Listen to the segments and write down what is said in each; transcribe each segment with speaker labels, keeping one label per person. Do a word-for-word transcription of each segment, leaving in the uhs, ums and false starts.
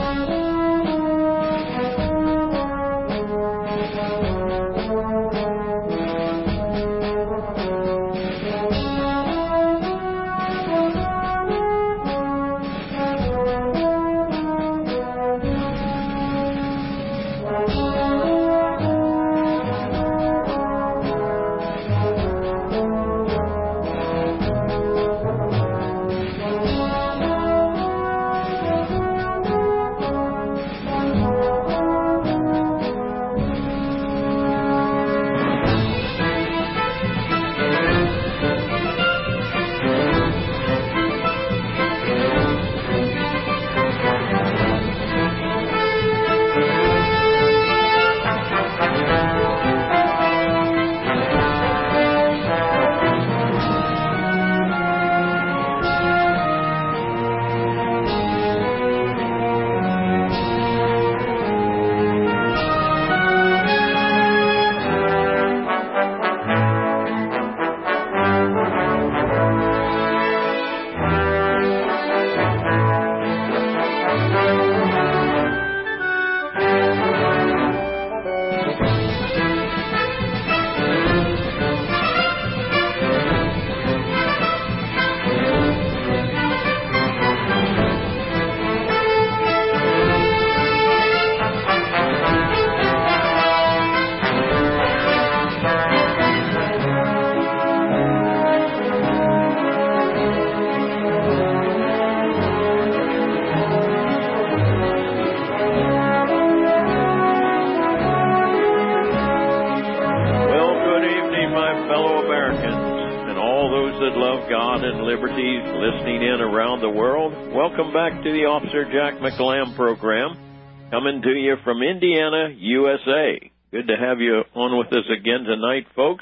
Speaker 1: Welcome back to the Officer Jack McLam program, coming to you from Indiana, U S A. Good to have you on with us again tonight, folks.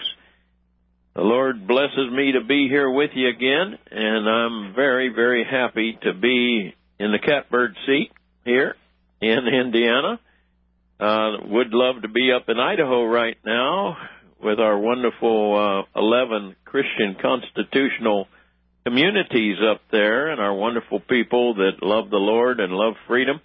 Speaker 1: The Lord blesses me to be here with you again, and I'm very, very happy to be in the catbird seat here in Indiana. Uh, would love to be up in Idaho right now with our wonderful uh, eleven Christian constitutional communities up there and our wonderful people that love the Lord and love freedom.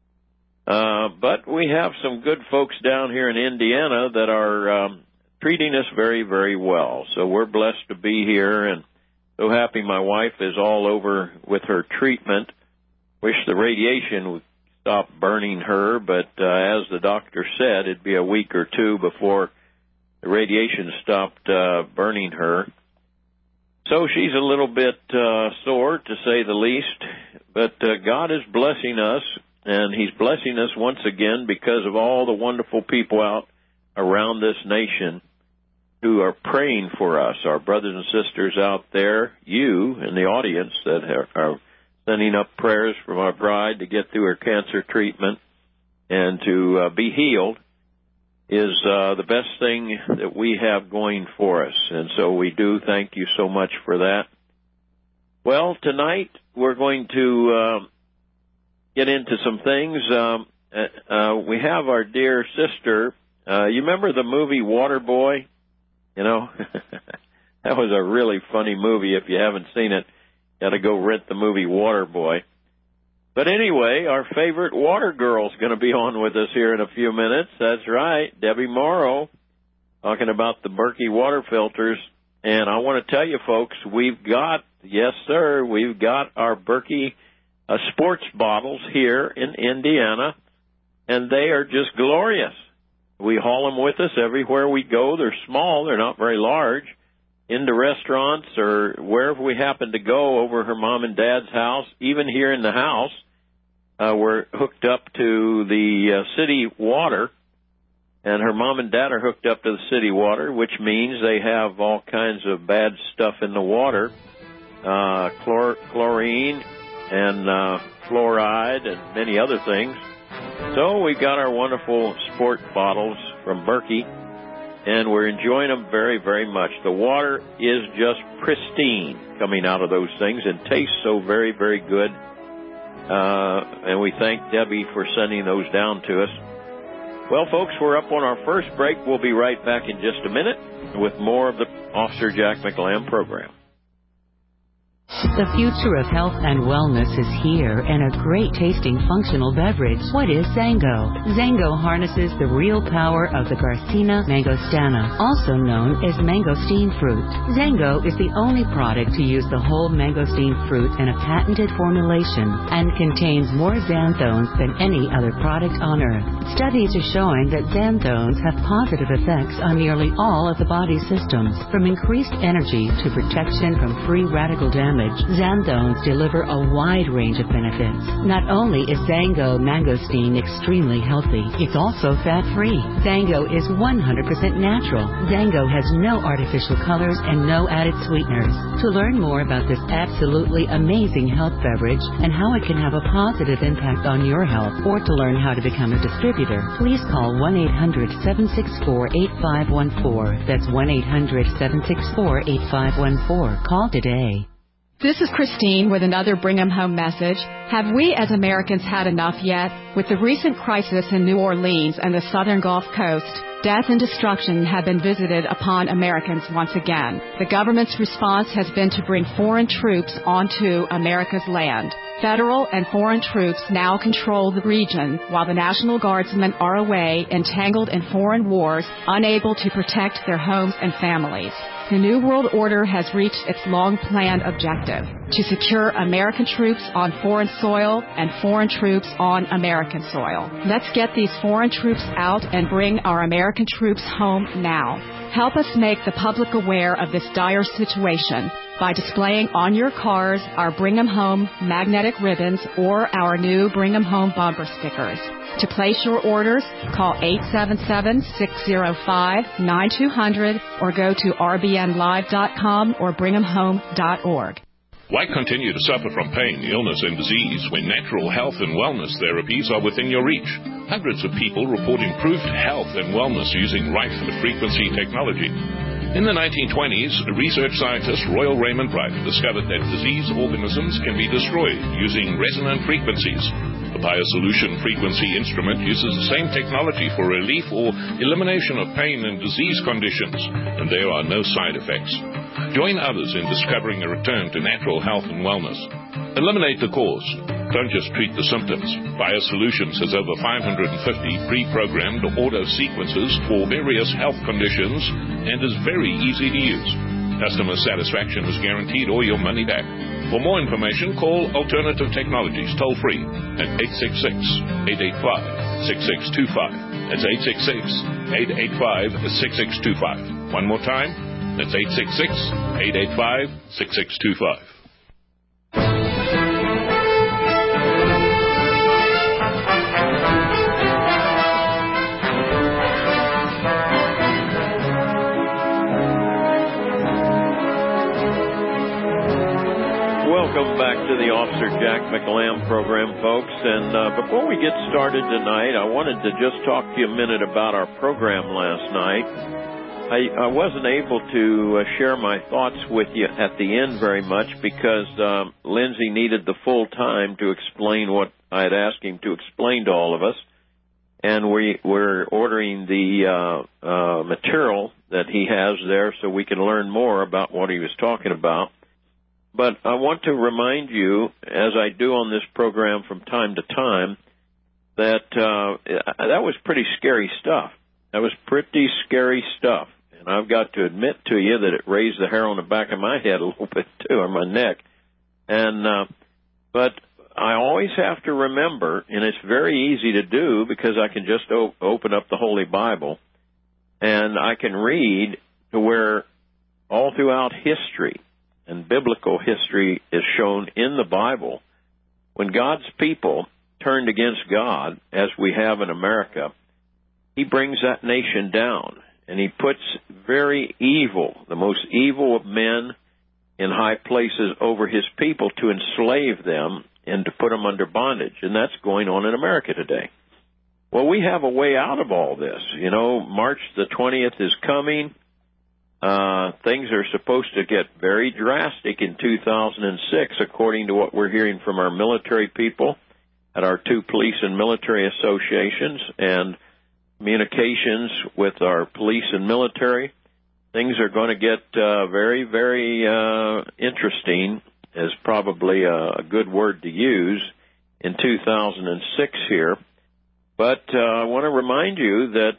Speaker 1: Uh, but we have some good folks down here in Indiana that are um, treating us very, very well. So we're blessed to be here, and so happy my wife is all over with her treatment. Wish the radiation would stop burning her, but uh, as the doctor said, it'd be a week or two before the radiation stopped uh, burning her. So she's a little bit uh, sore, to say the least, but uh, God is blessing us, and He's blessing us once again because of all the wonderful people out around this nation who are praying for us, our brothers and sisters out there, you in the audience that are, are sending up prayers for our bride to get through her cancer treatment and to uh, be healed. Is uh, the best thing that we have going for us. And so we do thank you so much for that. Well, tonight we're going to uh, get into some things. Um, uh, we have our dear sister. Uh, you remember the movie Waterboy? You know, that was a really funny movie. If you haven't seen it, you got to go rent the movie Waterboy. But anyway, our favorite water girl's going to be on with us here in a few minutes. That's right, Debbie Morrow, talking about the Berkey water filters. And I want to tell you, folks, we've got, yes, sir, we've got our Berkey uh, sports bottles here in Indiana, and they are just glorious. We haul them with us everywhere we go. They're small. They're not very large. Into restaurants or wherever we happen to go, over her mom and dad's house, even here in the house, uh, we're hooked up to the uh, city water, and her mom and dad are hooked up to the city water, which means they have all kinds of bad stuff in the water, uh, chlor- chlorine and uh, fluoride and many other things. So we got our wonderful sport bottles from Berkey, and we're enjoying them very, very much. The water is just pristine coming out of those things and tastes so very, very good. Uh, and we thank Debbie for sending those down to us. Well, folks, we're up on our first break. We'll be right back in just a minute with more of the Officer Jack McLam program.
Speaker 2: The future of health and wellness is here, and a great tasting functional beverage. What is Zango? Zango harnesses the real power of the Garcinia mangostana, also known as mangosteen fruit. Zango is the only product to use the whole mangosteen fruit in a patented formulation and contains more xanthones than any other product on earth. Studies are showing that xanthones have positive effects on nearly all of the body's systems, from increased energy to protection from free radical damage. Xanthones deliver a wide range of benefits. Not only is Zango mangosteen extremely healthy, it's also fat-free. Zango is one hundred percent natural. Zango has no artificial colors and no added sweeteners. To learn more about this absolutely amazing health beverage and how it can have a positive impact on your health, or to learn how to become a distributor, please call one eight hundred, seven six four, eight five one four. That's one eight hundred, seven six four, eight five one four. Call today.
Speaker 3: This is Christine with another Bring 'em Home message. Have we as Americans had enough yet? With the recent crisis in New Orleans and the southern Gulf Coast, death and destruction have been visited upon Americans once again. The government's response has been to bring foreign troops onto America's land. Federal and foreign troops now control the region, while the National Guardsmen are away, entangled in foreign wars, unable to protect their homes and families. The New World Order has reached its long-planned objective, to secure American troops on foreign soil and foreign troops on American soil. Let's get these foreign troops out and bring our American troops home now. Help us make the public aware of this dire situation by displaying on your cars our Bring 'em Home magnetic ribbons or our new Bring 'em Home bumper stickers. To place your orders, call eight seven seven, six zero five, nine two zero zero or go to r b n live dot com or bring em home dot org.
Speaker 4: Why continue to suffer from pain, illness, and disease when natural health and wellness therapies are within your reach? Hundreds of people report improved health and wellness using Rife-frequency technology. In the nineteen twenties, research scientist Royal Raymond Rife discovered that diseased organisms can be destroyed using resonant frequencies. The BioSolution frequency instrument uses the same technology for relief or elimination of pain and disease conditions, and there are no side effects. Join others in discovering a return to natural health and wellness. Eliminate the cause. Don't just treat the symptoms. BioSolutions has over five hundred fifty pre-programmed auto sequences for various health conditions and is very easy to use. Customer satisfaction is guaranteed or your money back. For more information, call Alternative Technologies toll-free at eight six six, eight eight five, six six two five. That's eight six six, eight eight five, six six two five. One more time, that's eight six six, eight eight five, six six two five.
Speaker 1: Welcome back to the Officer Jack McLam program, folks. And uh, before we get started tonight, I wanted to just talk to you a minute about our program last night. I, I wasn't able to uh, share my thoughts with you at the end very much because um, Lindsay needed the full time to explain what I had asked him to explain to all of us. And we, we're ordering the uh, uh, material that he has there so we can learn more about what he was talking about. But I want to remind you, as I do on this program from time to time, that uh, that was pretty scary stuff. That was pretty scary stuff. And I've got to admit to you that it raised the hair on the back of my head a little bit, too, or my neck. And uh, but I always have to remember, and it's very easy to do because I can just o- open up the Holy Bible, and I can read to where all throughout history, and biblical history is shown in the Bible, when God's people turned against God, as we have in America, He brings that nation down, and He puts very evil, the most evil of men, in high places over His people to enslave them and to put them under bondage, and that's going on in America today. Well, we have a way out of all this. You know, March the twentieth is coming. Uh, things are supposed to get very drastic in two thousand six, according to what we're hearing from our military people at our two police and military associations and communications with our police and military. Things are going to get uh, very, very uh, interesting as probably a, a good word to use in two thousand six here. But uh, I want to remind you that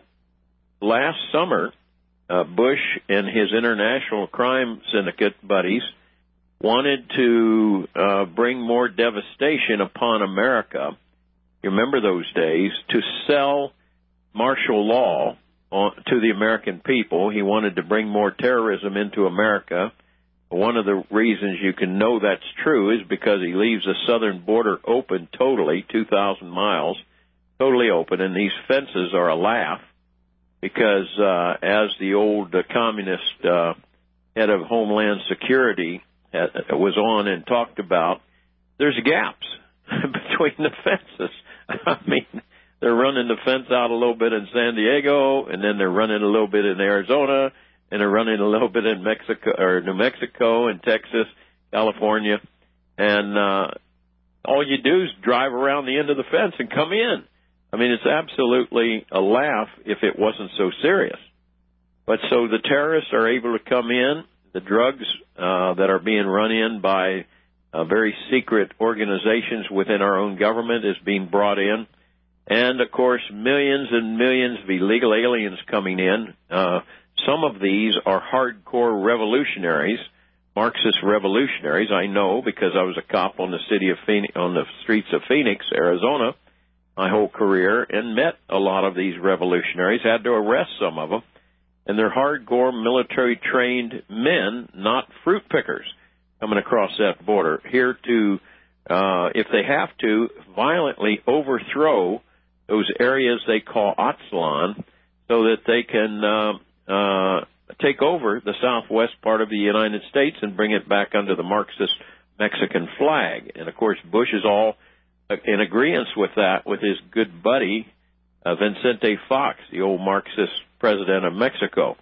Speaker 1: last summer, uh, Bush and his international crime syndicate buddies wanted to uh, bring more devastation upon America. You remember those days, to sell martial law on, to the American people. He wanted to bring more terrorism into America. One of the reasons you can know that's true is because he leaves the southern border open totally, two thousand miles, totally open, and these fences are a laugh because uh, as the old uh, communist uh, head of Homeland Security uh, was on and talked about, there's gaps between the fences. I mean, they're running the fence out a little bit in San Diego, and then they're running a little bit in Arizona, and they're running a little bit in Mexico or New Mexico and Texas, California, and uh, all you do is drive around the end of the fence and come in. I mean, it's absolutely a laugh if it wasn't so serious. But so the terrorists are able to come in. The drugs uh, that are being run in by uh, very secret organizations within our own government is being brought in. And, of course, millions and millions of illegal aliens coming in. Uh, some of these are hardcore revolutionaries, Marxist revolutionaries. I know because I was a cop on the city of Phoenix, on the streets of Phoenix, Arizona, my whole career, and met a lot of these revolutionaries, had to arrest some of them. And they're hardcore military-trained men, not fruit pickers, coming across that border, here to, uh, if they have to, violently overthrow those areas they call Aztlan so that they can uh, uh, take over the southwest part of the United States and bring it back under the Marxist Mexican flag. And, of course, Bush is all in agreement with that with his good buddy, uh, Vicente Fox, the old Marxist president of Mexico.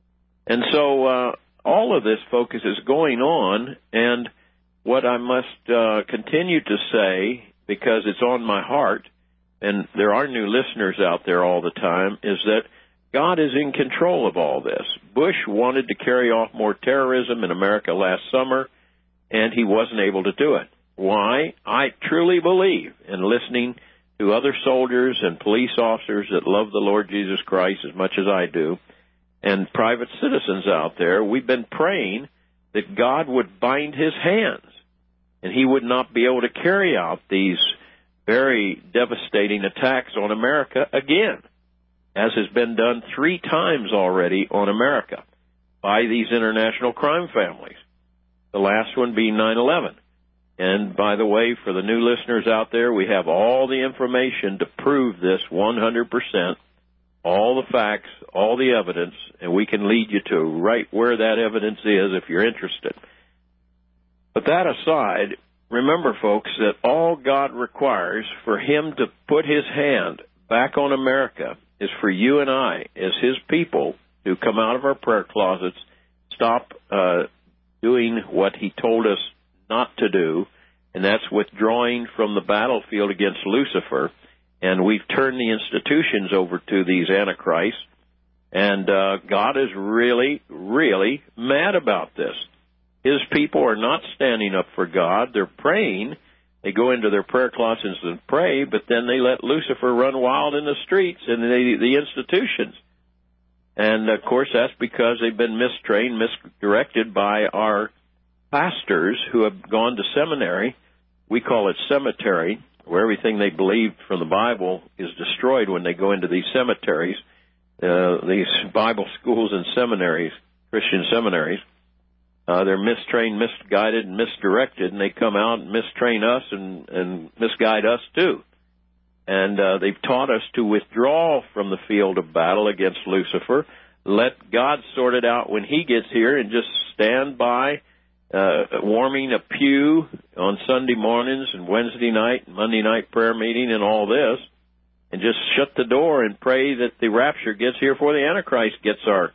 Speaker 1: And so uh, all of this focus is going on, and what I must uh, continue to say, because it's on my heart, and there are new listeners out there all the time, is that God is in control of all this. Bush wanted to carry off more terrorism in America last summer, and he wasn't able to do it. Why? I truly believe, in listening to other soldiers and police officers that love the Lord Jesus Christ as much as I do, and private citizens out there, we've been praying that God would bind his hands, and he would not be able to carry out these very devastating attacks on America again, as has been done three times already on America by these international crime families, the last one being nine eleven. And, by the way, for the new listeners out there, we have all the information to prove this one hundred percent, all the facts, all the evidence, and we can lead you to right where that evidence is if you're interested. But that aside, remember, folks, that all God requires for him to put his hand back on America is for you and I, as his people, to come out of our prayer closets, stop uh, doing what he told us not to do, and that's withdrawing from the battlefield against Lucifer. And we've turned the institutions over to these antichrists, and uh, God is really, really mad about this. His people are not standing up for God. They're praying. They go into their prayer closets and pray, but then they let Lucifer run wild in the streets and the, the institutions. And, of course, that's because they've been mistrained, misdirected by our pastors who have gone to seminary. We call it cemetery, where everything they believed from the Bible is destroyed when they go into these cemeteries, uh, these Bible schools and seminaries, Christian seminaries. Uh, they're mistrained, misguided, and misdirected, and they come out and mistrain us and, and misguide us too. And uh, they've taught us to withdraw from the field of battle against Lucifer, let God sort it out when he gets here, and just stand by uh, warming a pew on Sunday mornings and Wednesday night and Monday night prayer meeting and all this, and just shut the door and pray that the rapture gets here before the Antichrist gets our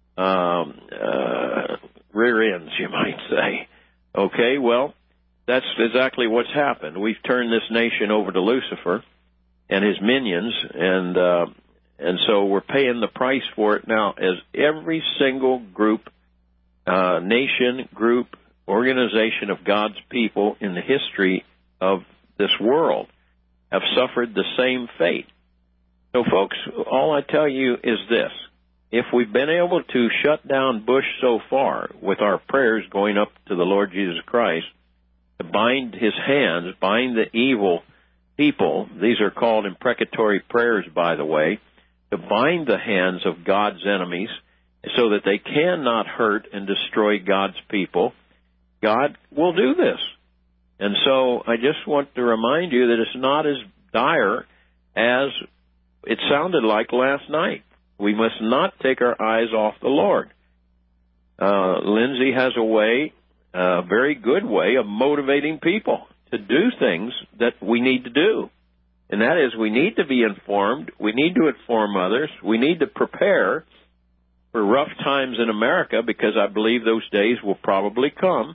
Speaker 1: um, uh, rear ends, you might say. Okay, well, that's exactly what's happened. We've turned this nation over to Lucifer and his minions, and uh, and so we're paying the price for it now, as every single group, uh, nation, group, organization of God's people in the history of this world have suffered the same fate. So, folks, all I tell you is this. If we've been able to shut down Bush so far with our prayers going up to the Lord Jesus Christ, to bind his hands, bind the evil people, these are called imprecatory prayers, by the way, to bind the hands of God's enemies so that they cannot hurt and destroy God's people, God will do this. And so I just want to remind you that it's not as dire as it sounded like last night. We must not take our eyes off the Lord. Uh, Lindsay has a way, a very good way of motivating people to do things that we need to do. And that is, we need to be informed. We need to inform others. We need to prepare for rough times in America, because I believe those days will probably come,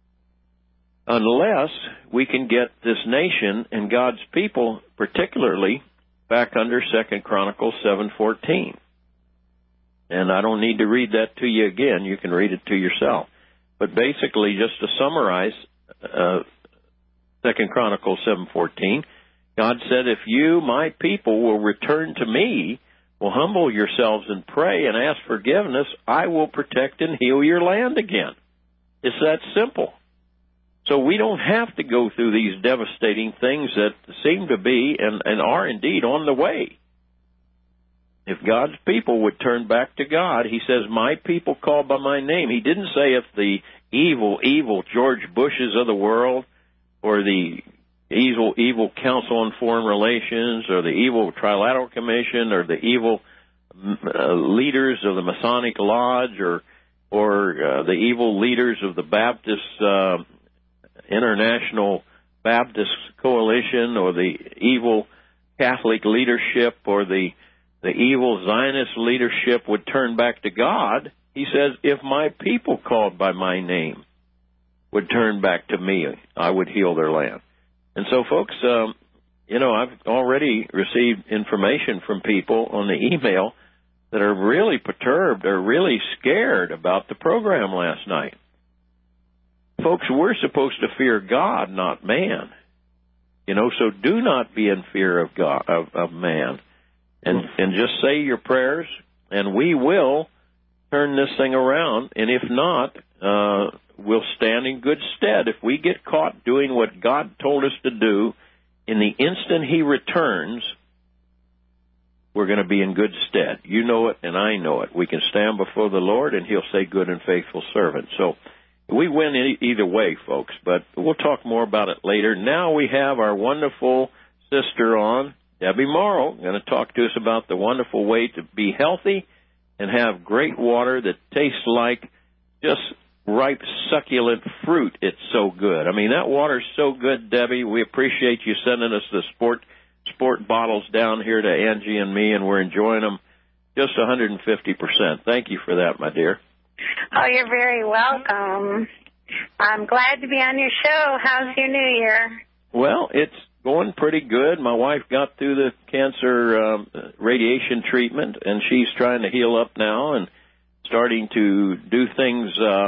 Speaker 1: unless we can get this nation and God's people particularly back under Second Chronicles seven fourteen. And I don't need to read that to you again. You can read it to yourself. But basically, just to summarize uh, Second Chronicles seven fourteen, God said, if you, my people, will return to me, will humble yourselves and pray and ask forgiveness, I will protect and heal your land again. It's that simple. So we don't have to go through these devastating things that seem to be and, and are indeed on the way. If God's people would turn back to God, he says, my people called by my name. He didn't say if the evil, evil George Bushes of the world, or the evil, evil Council on Foreign Relations, or the evil Trilateral Commission, or the evil uh, leaders of the Masonic Lodge, or or uh, the evil leaders of the Baptist uh, International Baptist Coalition, or the evil Catholic leadership, or the the evil Zionist leadership would turn back to God. He says, if my people called by my name would turn back to me, I would heal their land. And so, folks, um, you know, I've already received information from people on the email that are really perturbed, or really scared about the program last night. Folks, we're supposed to fear God, not man. You know, so do not be in fear of God, of, of man. And, and just say your prayers, and we will turn this thing around. And if not, uh, we'll stand in good stead. If we get caught doing what God told us to do, in the instant he returns, we're going to be in good stead. You know it, and I know it. We can stand before the Lord, and he'll say, good and faithful servant. So we win any, either way, folks, but we'll talk more about it later. Now we have our wonderful sister on, Debbie Morrow, going to talk to us about the wonderful way to be healthy and have great water that tastes like just ripe, succulent fruit. It's so good. I mean, that water's so good, Debbie. We appreciate you sending us the sport sport bottles down here to Angie and me, and we're enjoying them just one hundred fifty percent. Thank you for that, my dear.
Speaker 5: Oh, you're very welcome. I'm glad to be on your show. How's your new year?
Speaker 1: Well, it's going pretty good. My wife got through the cancer um, radiation treatment, and she's trying to heal up now and starting to do things, uh,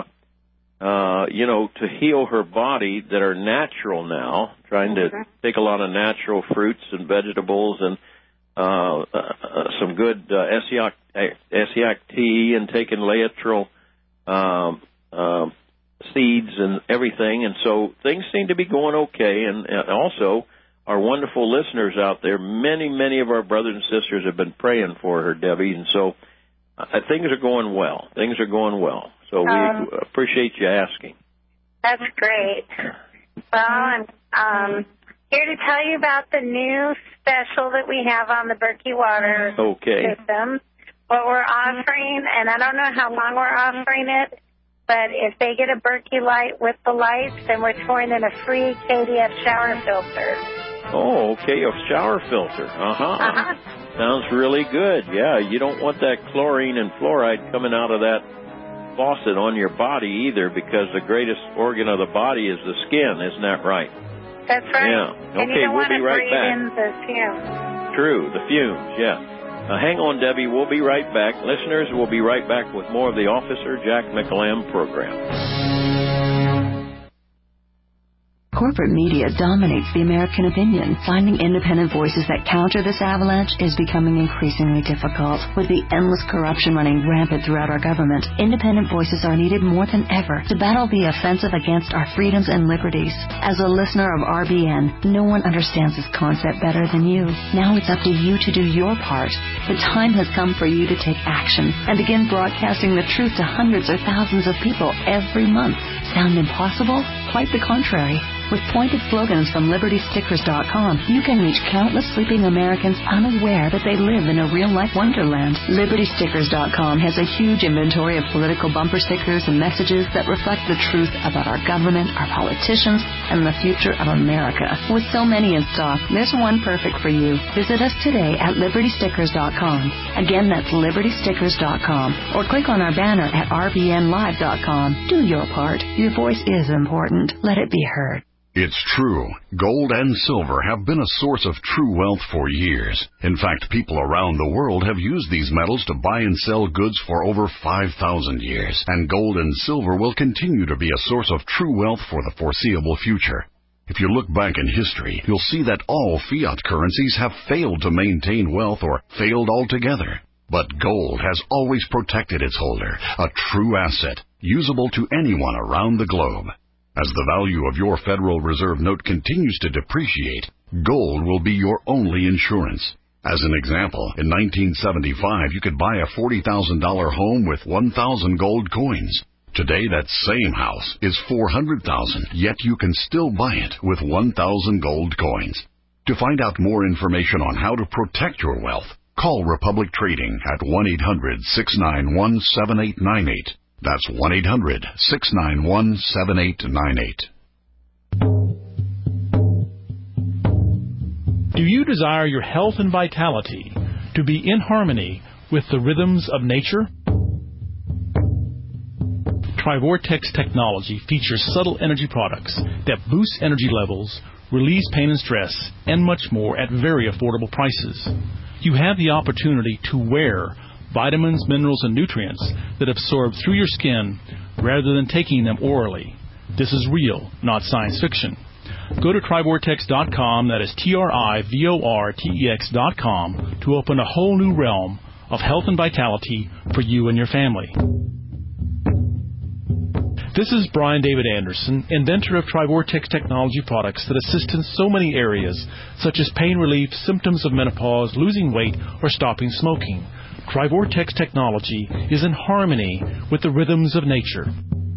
Speaker 1: uh, you know, to heal her body that are natural now, trying to mm-hmm. take a lot of natural fruits and vegetables and uh, uh, some good uh, Essiac tea and taking Laetrile um, uh, seeds and everything. And so things seem to be going okay. And, and also, our wonderful listeners out there, many, many of our brothers and sisters have been praying for her, Debbie, and so uh, things are going well. Things are going well. So we um, appreciate you asking.
Speaker 5: That's great. Well, I'm um, here to tell you about the new special that we have on the Berkey Water
Speaker 1: okay.
Speaker 5: system, what we're offering, and I don't know how long we're offering it, but if they get a Berkey light with the lights, then we're throwing in a free K D F shower filter.
Speaker 1: Oh, okay, a shower filter. Uh-huh. Uh-huh. Sounds really good. Yeah, you don't want that chlorine and fluoride coming out of that faucet on your body either, because the greatest organ of the body is the skin. Isn't that right?
Speaker 5: That's right.
Speaker 1: Yeah.
Speaker 5: And
Speaker 1: okay,
Speaker 5: you don't
Speaker 1: we'll
Speaker 5: want
Speaker 1: be
Speaker 5: to
Speaker 1: right
Speaker 5: breathe
Speaker 1: back.
Speaker 5: in the fumes.
Speaker 1: True, the fumes, yeah. Uh, hang on, Debbie. We'll be right back. Listeners, we'll be right back with more of the Officer Jack McLam program.
Speaker 6: Corporate media dominates the American opinion. Finding independent voices that counter this avalanche is becoming increasingly difficult. With the endless corruption running rampant throughout our government, independent voices are needed more than ever to battle the offensive against our freedoms and liberties. As a listener of R B N, no one understands this concept better than you. Now it's up to you to do your part. The time has come for you to take action and begin broadcasting the truth to hundreds or thousands of people every month. Sound impossible? Quite the contrary. With pointed slogans from Liberty Stickers dot com, you can reach countless sleeping Americans unaware that they live in a real-life wonderland. Liberty Stickers dot com has a huge inventory of political bumper stickers and messages that reflect the truth about our government, our politicians, and the future of America. With so many in stock, there's one perfect for you. Visit us today at Liberty Stickers dot com. Again, that's Liberty Stickers dot com. Or click on our banner at R B N Live dot com. Do your part. Your voice is important. Let it be heard.
Speaker 7: It's true. Gold and silver have been a source of true wealth for years. In fact, people around the world have used these metals to buy and sell goods for over five thousand years. And gold and silver will continue to be a source of true wealth for the foreseeable future. If you look back in history, you'll see that all fiat currencies have failed to maintain wealth or failed altogether. But gold has always protected its holder, a true asset, usable to anyone around the globe. As the value of your Federal Reserve note continues to depreciate, gold will be your only insurance. As an example, in nineteen seventy-five, you could buy a forty thousand dollars home with one thousand gold coins. Today, that same house is four hundred thousand dollars, yet you can still buy it with one thousand gold coins. To find out more information on how to protect your wealth, call Republic Trading at one eight hundred, six nine one, seven eight nine eight. That's one eight hundred, six nine one, seven eight nine eight.
Speaker 8: Do you desire your health and vitality to be in harmony with the rhythms of nature? Trivortex technology features subtle energy products that boost energy levels, release pain and stress, and much more at very affordable prices. You have the opportunity to wear vitamins, minerals, and nutrients that absorb through your skin rather than taking them orally. This is real, not science fiction. Go to Trivortex dot com, that is T R I V O R T E X dot com, to open a whole new realm of health and vitality for you and your family. This is Brian David Anderson, inventor of Trivortex technology products that assist in so many areas, such as pain relief, symptoms of menopause, losing weight, or stopping smoking. Trivortex technology is in harmony with the rhythms of nature.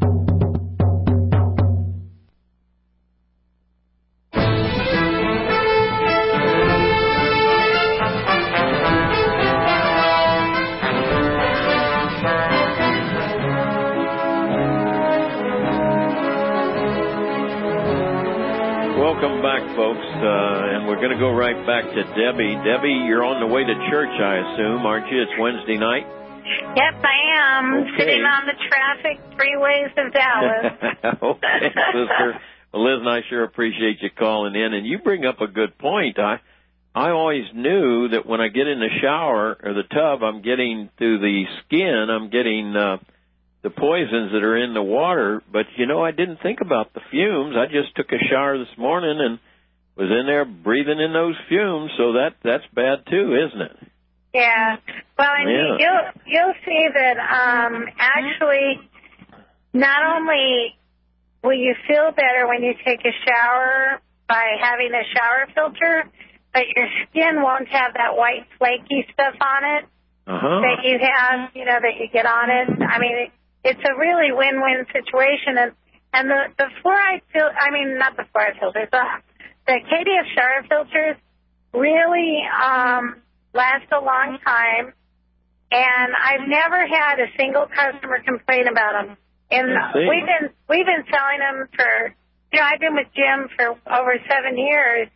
Speaker 1: Welcome back, folks, uh, and we're going to go right back to Debbie. Debbie, you're on the way to church, I assume, aren't you? It's Wednesday night?
Speaker 5: Yep, I am.
Speaker 1: Okay.
Speaker 5: Sitting on the traffic freeways of Dallas.
Speaker 1: Okay, sister. Well, Liz and I sure appreciate you calling in, and you bring up a good point. I I always knew that when I get in the shower or the tub, I'm getting through the skin, I'm getting uh, the poisons that are in the water, but, you know, I didn't think about the fumes. I just took a shower this morning and was in there breathing in those fumes, so that that's bad too, isn't it?
Speaker 5: Yeah. Well, and
Speaker 1: Yeah.
Speaker 5: you'll you'll see that um, actually, not only will you feel better when you take a shower by having a shower filter, but your skin won't have that white flaky stuff on it
Speaker 1: Uh-huh.
Speaker 5: that you have, you know, that you get on it. I mean, it, it's a really win-win situation, and and the the fluoride fil- I mean, not the fluoride filters, the the K D F shower filters really um, last a long time, and I've never had a single customer complain about them. And we've been we've been selling them for, you know, I've been with Jim for over seven years,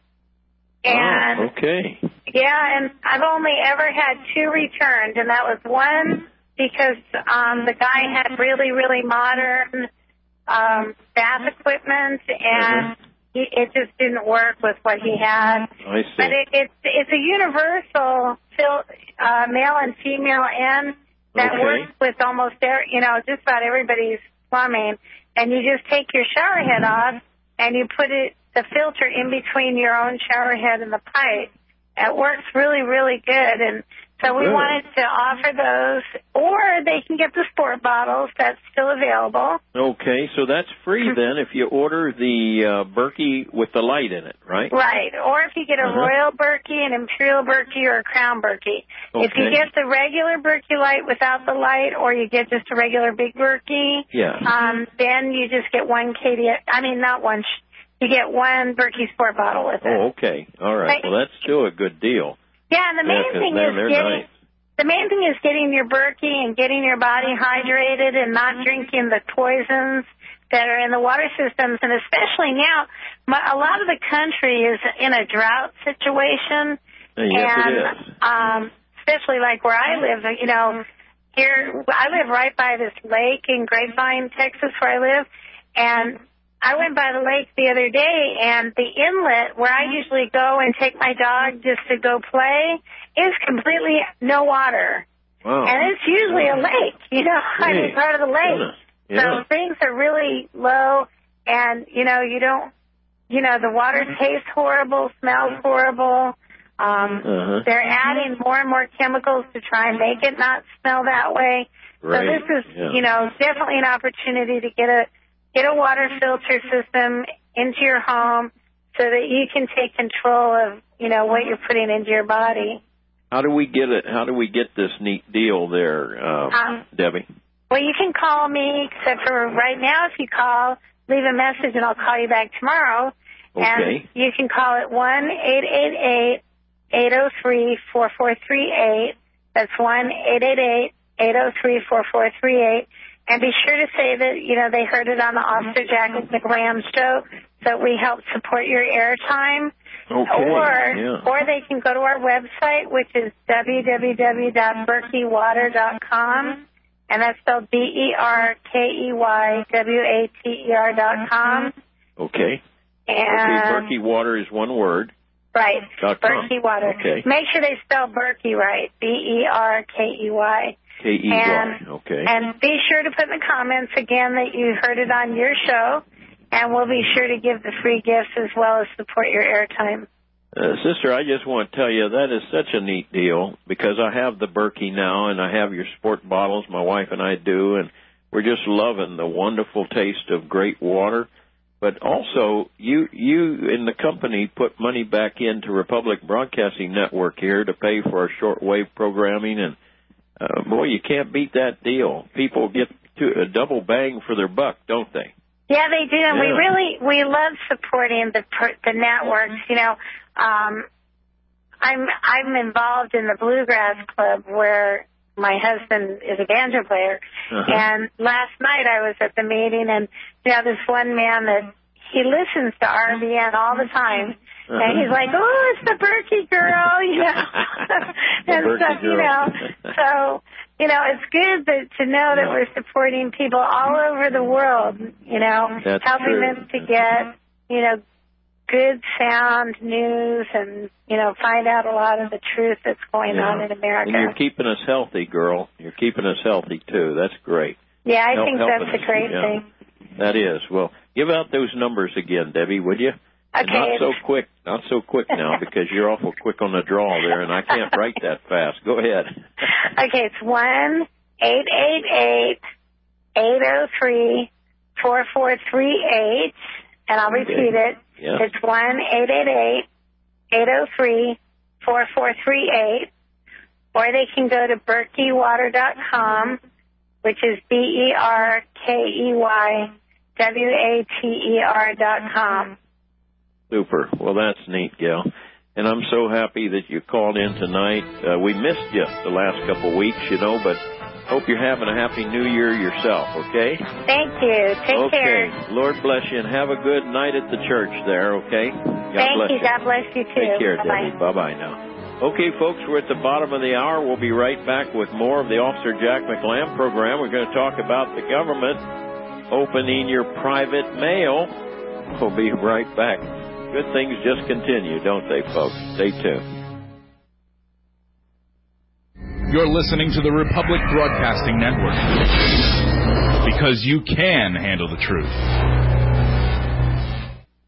Speaker 5: and
Speaker 1: oh, okay.
Speaker 5: yeah, and I've only ever had two returned, and that was one because um, the guy had really, really modern um, bath equipment, and mm-hmm. he, it just didn't work with what he had.
Speaker 1: I see.
Speaker 5: But it, it's it's a universal fil- uh, male and female end that
Speaker 1: okay.
Speaker 5: works with almost every, you know, just about everybody's plumbing, and you just take your shower head off, and you put it the filter in between your own shower head and the pipe. It works really, really good. And so we
Speaker 1: Really?
Speaker 5: wanted to offer those, or they can get the sport bottles. That's still available.
Speaker 1: Okay, so that's free then if you order the uh, Berkey with the light in it, right?
Speaker 5: Right. Or if you get a
Speaker 1: Uh-huh.
Speaker 5: Royal Berkey, an Imperial Berkey, or a Crown Berkey.
Speaker 1: Okay.
Speaker 5: If you get the regular Berkey light without the light, or you get just a regular big Berkey,
Speaker 1: Yeah.
Speaker 5: um, then you just get one K D. I mean, not one. Sh- you get one Berkey sport bottle with it.
Speaker 1: Oh, okay. All right. Well, that's still a good deal.
Speaker 5: Yeah, and the main
Speaker 1: Yeah, 'cause,
Speaker 5: thing
Speaker 1: man,
Speaker 5: is
Speaker 1: they're
Speaker 5: getting
Speaker 1: nice.
Speaker 5: the main thing is getting your Berkey and getting your body hydrated and not drinking the poisons that are in the water systems. And especially now, my, a lot of the country is in a drought situation.
Speaker 1: Yes,
Speaker 5: and,
Speaker 1: it is.
Speaker 5: Um, especially like where I live, you know, here I live right by this lake in Grapevine, Texas, where I live, and I went by the lake the other day, and the inlet where I usually go and take my dog just to go play is completely no water.
Speaker 1: Wow.
Speaker 5: And it's usually a lake, you know, I mean,
Speaker 1: Hey,
Speaker 5: part of the lake.
Speaker 1: goodness. Yeah.
Speaker 5: So things are really low, and, you know, you don't, you know, the water tastes horrible, smells horrible. Um,
Speaker 1: Uh-huh.
Speaker 5: They're adding more and more chemicals to try and make it not smell that way.
Speaker 1: Right.
Speaker 5: So this is,
Speaker 1: Yeah.
Speaker 5: you know, definitely an opportunity to get a get a water filter system into your home so that you can take control of, you know, what you're putting into your body.
Speaker 1: How do we get it? How do we get this neat deal there, uh,
Speaker 5: Um,
Speaker 1: Debbie?
Speaker 5: Well, you can call me, except for right now, if you call, leave a message, and I'll call you back tomorrow.
Speaker 1: Okay.
Speaker 5: And you can call it one eight eight eight, eight oh three, four four three eight. That's one eight eight eight, eight oh three, four four three eight. And be sure to say that, you know, they heard it on the Officer Jack McLam show, so we help support your airtime.
Speaker 1: Okay.
Speaker 5: Or,
Speaker 1: Yeah.
Speaker 5: or they can go to our website, which is w w w dot berkey water dot com, and that's spelled B E R K E Y W A T E R dot com.
Speaker 1: Okay.
Speaker 5: And,
Speaker 1: Okay, Berkey Water is one word.
Speaker 5: right,
Speaker 1: Dot com.
Speaker 5: Berkey Water.
Speaker 1: Okay.
Speaker 5: Make sure they spell Berkey right, B E R K E Y.
Speaker 1: K E Y.
Speaker 5: And,
Speaker 1: Okay.
Speaker 5: and be sure to put in the comments again that you heard it on your show, and we'll be sure to give the free gifts as well as support your airtime.
Speaker 1: Uh, sister, I just want to tell you that is such a neat deal because I have the Berkey now and I have your sport bottles. My wife and I do, and we're just loving the wonderful taste of great water. But also, you you in the company put money back into Republic Broadcasting Network here to pay for our shortwave programming, and uh, boy, you can't beat that deal. People get to a double bang for their buck, don't they?
Speaker 5: Yeah, they do, and we
Speaker 1: Yeah.
Speaker 5: really we love supporting the per- the networks. You know, um, I'm I'm involved in the Bluegrass Club where my husband is a banjo player,
Speaker 1: Uh-huh.
Speaker 5: and last night I was at the meeting, and you know, this one man that he listens to R B N all the time.
Speaker 1: Uh-huh.
Speaker 5: And he's like, oh, it's the Berkey girl, you know,
Speaker 1: The
Speaker 5: and
Speaker 1: Berkey
Speaker 5: stuff, you
Speaker 1: girl.
Speaker 5: know. So, you know, it's good that, to know that
Speaker 1: Yeah.
Speaker 5: we're supporting people all over the world, you know,
Speaker 1: That's
Speaker 5: helping
Speaker 1: true.
Speaker 5: them to get, you know, good sound news and, you know, find out a lot of the truth that's going
Speaker 1: Yeah.
Speaker 5: on in America.
Speaker 1: And you're keeping us healthy, girl. You're keeping us healthy, too. That's great.
Speaker 5: yeah, I
Speaker 1: Help-
Speaker 5: think
Speaker 1: helping
Speaker 5: that's a
Speaker 1: us.
Speaker 5: great
Speaker 1: Yeah.
Speaker 5: thing.
Speaker 1: That is. Well, give out those numbers again, Debbie, would you? And
Speaker 5: Okay.
Speaker 1: not so quick, not so quick now, because you're awful quick on the draw there, and I can't write that fast. Go ahead.
Speaker 5: Okay, it's one eight eight eight eight zero three four four three eight, and I'll
Speaker 1: Okay.
Speaker 5: repeat it.
Speaker 1: Yeah.
Speaker 5: It's one eight eight eight eight zero three four four three eight, or they can go to berkey water dot com, which is B E R K E Y W A T E R dot com.
Speaker 1: Super. Well, that's neat, Gail. And I'm so happy that you called in tonight. Uh, we missed you the last couple of weeks, you know, but hope you're having a happy new year yourself, okay?
Speaker 5: Thank you. Take
Speaker 1: okay.
Speaker 5: care.
Speaker 1: Lord bless you, and have a good night at the church there, okay? God
Speaker 5: Thank
Speaker 1: bless
Speaker 5: you. God bless you, too.
Speaker 1: Take care,
Speaker 5: Bye-bye.
Speaker 1: Debbie. Bye-bye now. Okay, folks, we're at the bottom of the hour. We'll be right back with more of the Officer Jack McLam program. We're going to talk about the government opening your private mail. We'll be right back. Good things just continue, don't they, folks? Stay tuned.
Speaker 9: You're listening to the Republic Broadcasting Network, because you can handle the truth.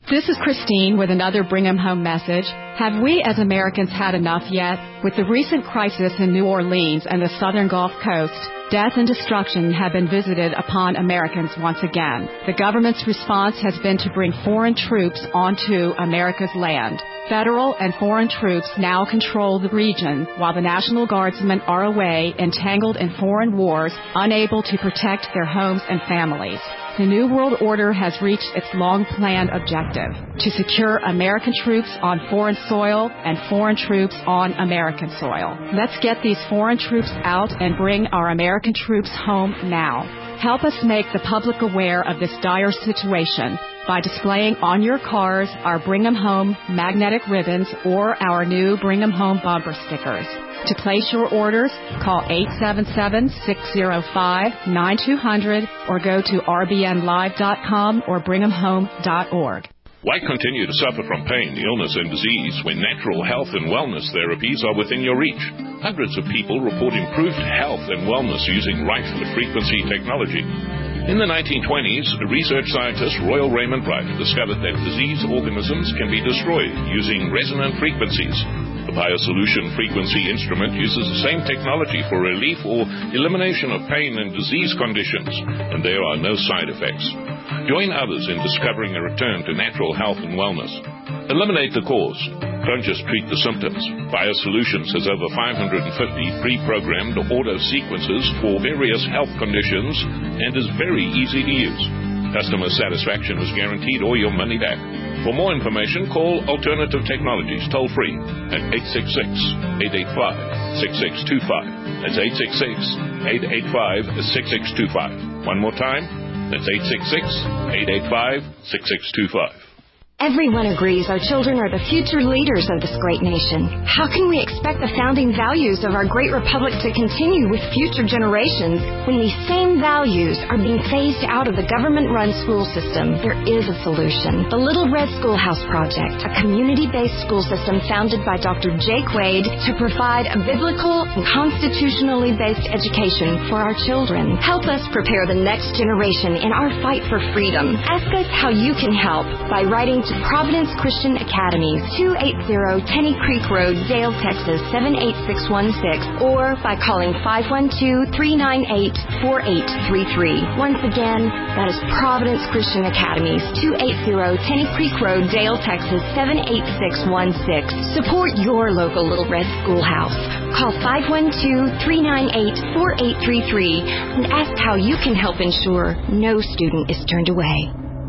Speaker 3: This is Christine with another Bring 'em Home message. Have we as Americans had enough yet? With the recent crisis in New Orleans and the southern Gulf Coast, death and destruction have been visited upon Americans once again. The government's response has been to bring foreign troops onto America's land. Federal and foreign troops now control the region, while the National Guardsmen are away, entangled in foreign wars, unable to protect their homes and families. The New World Order has reached its long-planned objective, to secure American troops on foreign soil and foreign troops on American soil. Let's get these foreign troops out and bring our American troops home now. Help us make the public aware of this dire situation by displaying on your cars our Bring 'em Home magnetic ribbons or our new Bring 'em Home bumper stickers. To place your orders, call eight seven seven, six zero five, nine two zero zero or go to r b n live dot com or bring em home dot org.
Speaker 4: Why continue to suffer from pain, illness, and disease when natural health and wellness therapies are within your reach? Hundreds of people report improved health and wellness using right-frequency technology. In the nineteen twenties, research scientist Royal Raymond Wright discovered that disease organisms can be destroyed using resonant frequencies. The BioSolution frequency instrument uses the same technology for relief or elimination of pain and disease conditions, and there are no side effects. Join others in discovering a return to natural health and wellness. Eliminate the cause. Don't just treat the symptoms. BioSolutions has over five hundred fifty pre-programmed auto sequences for various health conditions and is very easy to use. Customer satisfaction is guaranteed or your money back. For more information, call Alternative Technologies toll-free at eight six six, eight eight five, six six two five. That's eight six six, eight eight five, six six two five. One more time, that's eight six six, eight eight five, six six two five.
Speaker 10: Everyone agrees our children are the future leaders of this great nation. How can we expect the founding values of our great republic to continue with future generations when these same values are being phased out of the government-run school system? There is a solution. The Little Red Schoolhouse Project, a community-based school system founded by Doctor Jake Wade to provide a biblical and constitutionally based education for our children. Help us prepare the next generation in our fight for freedom. Ask us how you can help by writing to Providence Christian Academy, two eighty Tenny Creek Road, Dale, Texas, seven eight six one six, or by calling five one two, three nine eight, four eight three three. Once again, that is Providence Christian Academy, two eighty Tenny Creek Road, Dale, Texas, seven eight six one six. Support your local Little Red Schoolhouse. Call five one two, three nine eight, four eight three three and ask how you can help ensure no student is turned away.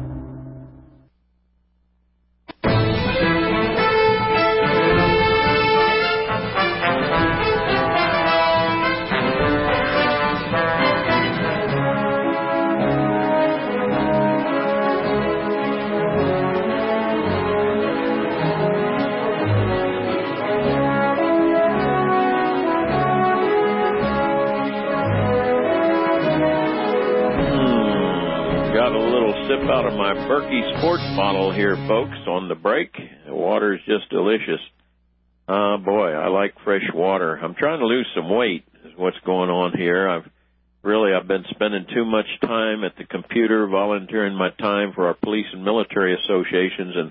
Speaker 1: Out of my Berkey Sports bottle here, folks, on the break. The water is just delicious. Uh, boy, I like fresh water. I'm trying to lose some weight is what's going on here. I've really, I've been spending too much time at the computer, volunteering my time for our police and military associations, and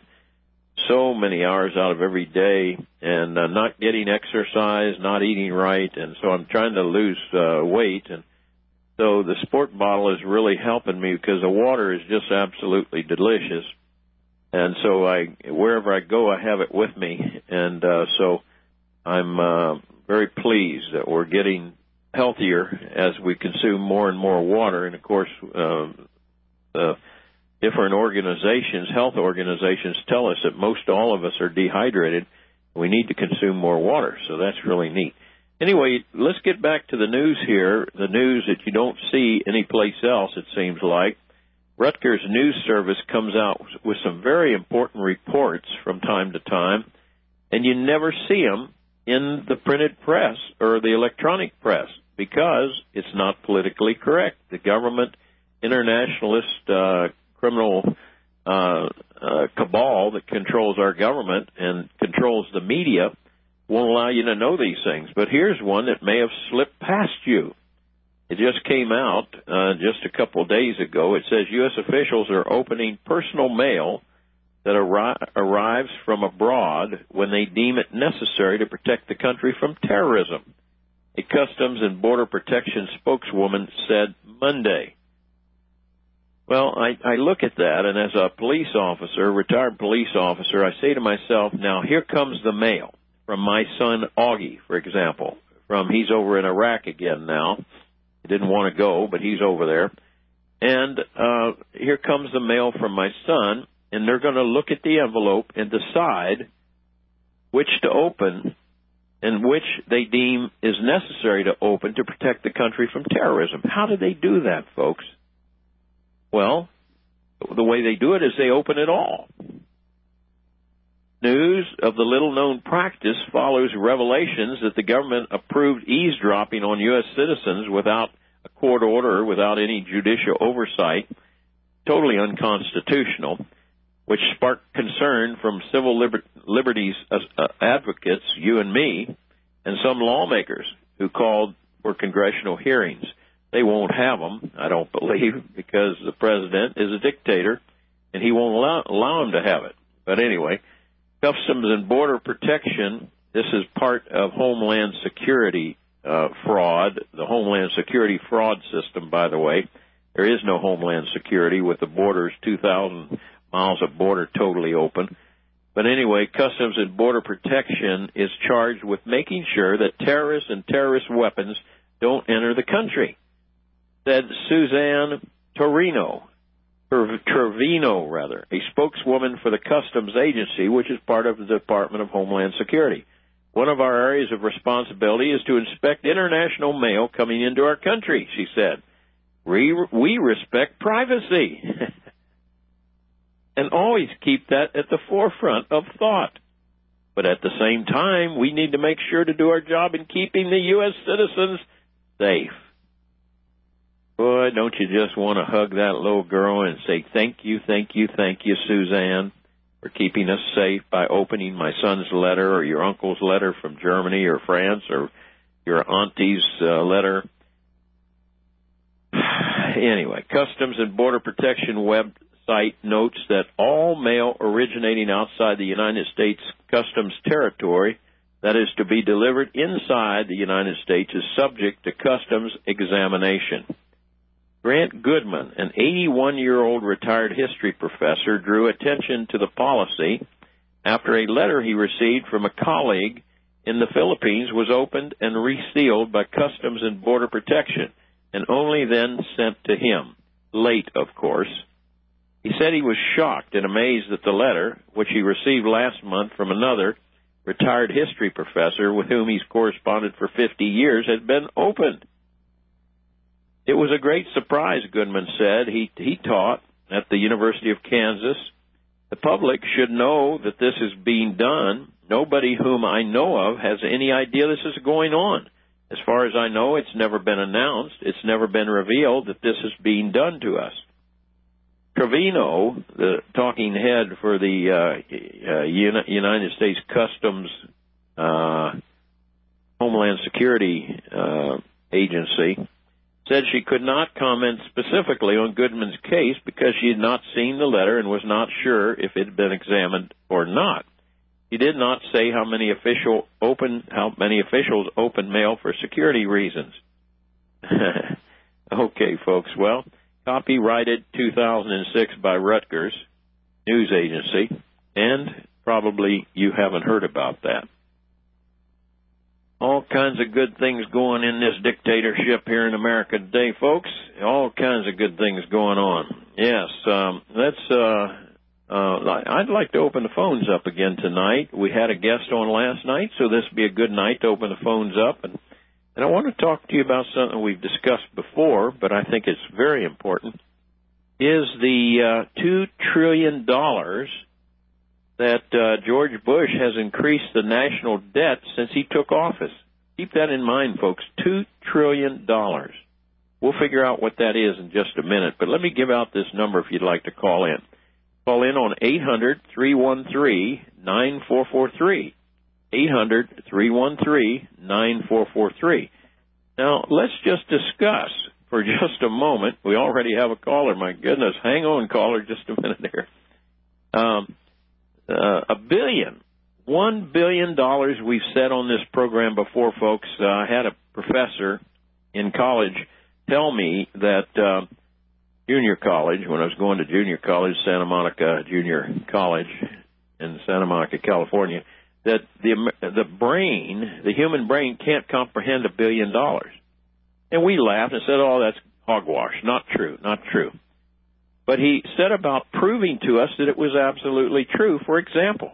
Speaker 1: so many hours out of every day, and uh, not getting exercise, not eating right, and so I'm trying to lose uh, weight, and so the sport bottle is really helping me because the water is just absolutely delicious. And so I, wherever I go, I have it with me. And uh, so I'm uh, very pleased that we're getting healthier as we consume more and more water. And, of course, uh, uh, different organizations, health organizations, tell us that most all of us are dehydrated. We need to consume more water. So that's really neat. Anyway, let's get back to the news here, the news that you don't see anyplace else, it seems like. Rutgers News Service comes out with some very important reports from time to time, and you never see them in the printed press or the electronic press because it's not politically correct. The government internationalist uh, criminal uh, uh, cabal that controls our government and controls the media won't allow you to know these things. But here's one that may have slipped past you. It just came out uh, just a couple of days ago. It says U S officials are opening personal mail that arri- arrives from abroad when they deem it necessary to protect the country from terrorism, a Customs and Border Protection spokeswoman said Monday. Well, I, I look at that, and as a police officer, retired police officer, I say to myself, now here comes the mail from my son Augie, for example. From he's over in Iraq again now. He didn't want to go, but he's over there. And uh, here comes the mail from my son, and they're going to look at the envelope and decide which to open and which they deem is necessary to open to protect the country from terrorism. How do they do that, folks? Well, the way they do it is they open it all. News of the little-known practice follows revelations that the government approved eavesdropping on U S citizens without a court order, without any judicial oversight, totally unconstitutional, which sparked concern from civil liber- liberties uh, advocates, you and me, and some lawmakers who called for congressional hearings. They won't have them, I don't believe, because the president is a dictator, and he won't allow, allow him to have it. But anyway, Customs and Border Protection, this is part of Homeland Security uh, fraud, the Homeland Security fraud system, by the way. There is no Homeland Security with the borders, two thousand miles of border totally open. But anyway, Customs and Border Protection is charged with making sure that terrorists and terrorist weapons don't enter the country, said Suzanne Torino, Trevino, rather, a spokeswoman for the Customs Agency, which is part of the Department of Homeland Security. One of our areas of responsibility is to inspect international mail coming into our country, she said. We, we respect privacy. And always keep that at the forefront of thought. But at the same time, we need to make sure to do our job in keeping the U S citizens safe. Boy, don't you just want to hug that little girl and say, thank you, thank you, thank you, Suzanne, for keeping us safe by opening my son's letter or your uncle's letter from Germany or France or your auntie's uh, letter. Anyway, Customs and Border Protection website notes that all mail originating outside the United States Customs territory that is to be delivered inside the United States is subject to customs examination. Grant Goodman, an eighty-one-year-old retired history professor, drew attention to the policy after a letter he received from a colleague in the Philippines was opened and resealed by Customs and Border Protection and only then sent to him. Late, of course. He said he was shocked and amazed that the letter, which he received last month from another retired history professor with whom he's corresponded for fifty years, had been opened. It was a great surprise, Goodman said. He, he taught at the University of Kansas. The public should know that this is being done. Nobody whom I know of has any idea this is going on. As far as I know, it's never been announced. It's never been revealed that this is being done to us. Trevino, the talking head for the uh, uh, United States Customs uh, Homeland Security uh, Agency, said she could not comment specifically on Goodman's case because she had not seen the letter and was not sure if it had been examined or not. He did not say how many official open how many officials open mail for security reasons. Okay, folks. Well, copyrighted two thousand six by Rutgers News Agency, and probably you haven't heard about that. All kinds of good things going in this dictatorship here in America today, folks. All kinds of good things going on. Yes, um, let's. Uh, uh, I'd like to open the phones up again tonight. We had a guest on last night, so this would be a good night to open the phones up. And, and I want to talk to you about something we've discussed before, but I think it's very important, is the uh, two trillion dollars that uh, George Bush has increased the national debt since he took office. Keep that in mind, folks, two trillion dollars. We'll figure out what that is in just a minute, but let me give out this number if you'd like to call in. Call in on eight hundred, three one three, nine four four three, eight hundred, three one three, nine four four three. Now, let's just discuss for just a moment. We already have a caller. My goodness, hang on, caller, just a minute here. Um, Uh, a billion. One billion dollars we've said on this program before, folks. Uh, I had a professor in college tell me that uh, junior college, when I was going to junior college, Santa Monica Junior College in Santa Monica, California, that the the brain, the human brain, can't comprehend a billion dollars. And we laughed and said, oh, that's hogwash. Not true, not true. But he said about proving to us that it was absolutely true. For example,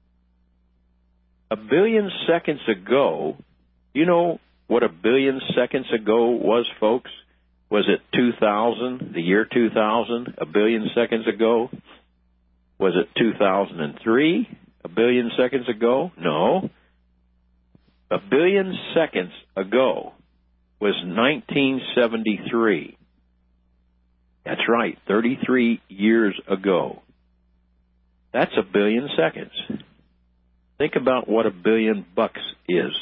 Speaker 1: a billion seconds ago, you know what a billion seconds ago was, folks? Was it two thousand, the year two thousand, a billion seconds ago? Was it two thousand three, a billion seconds ago? No. A billion seconds ago was nineteen seventy-three. That's right, thirty-three years ago. That's a billion seconds. Think about what a billion bucks is.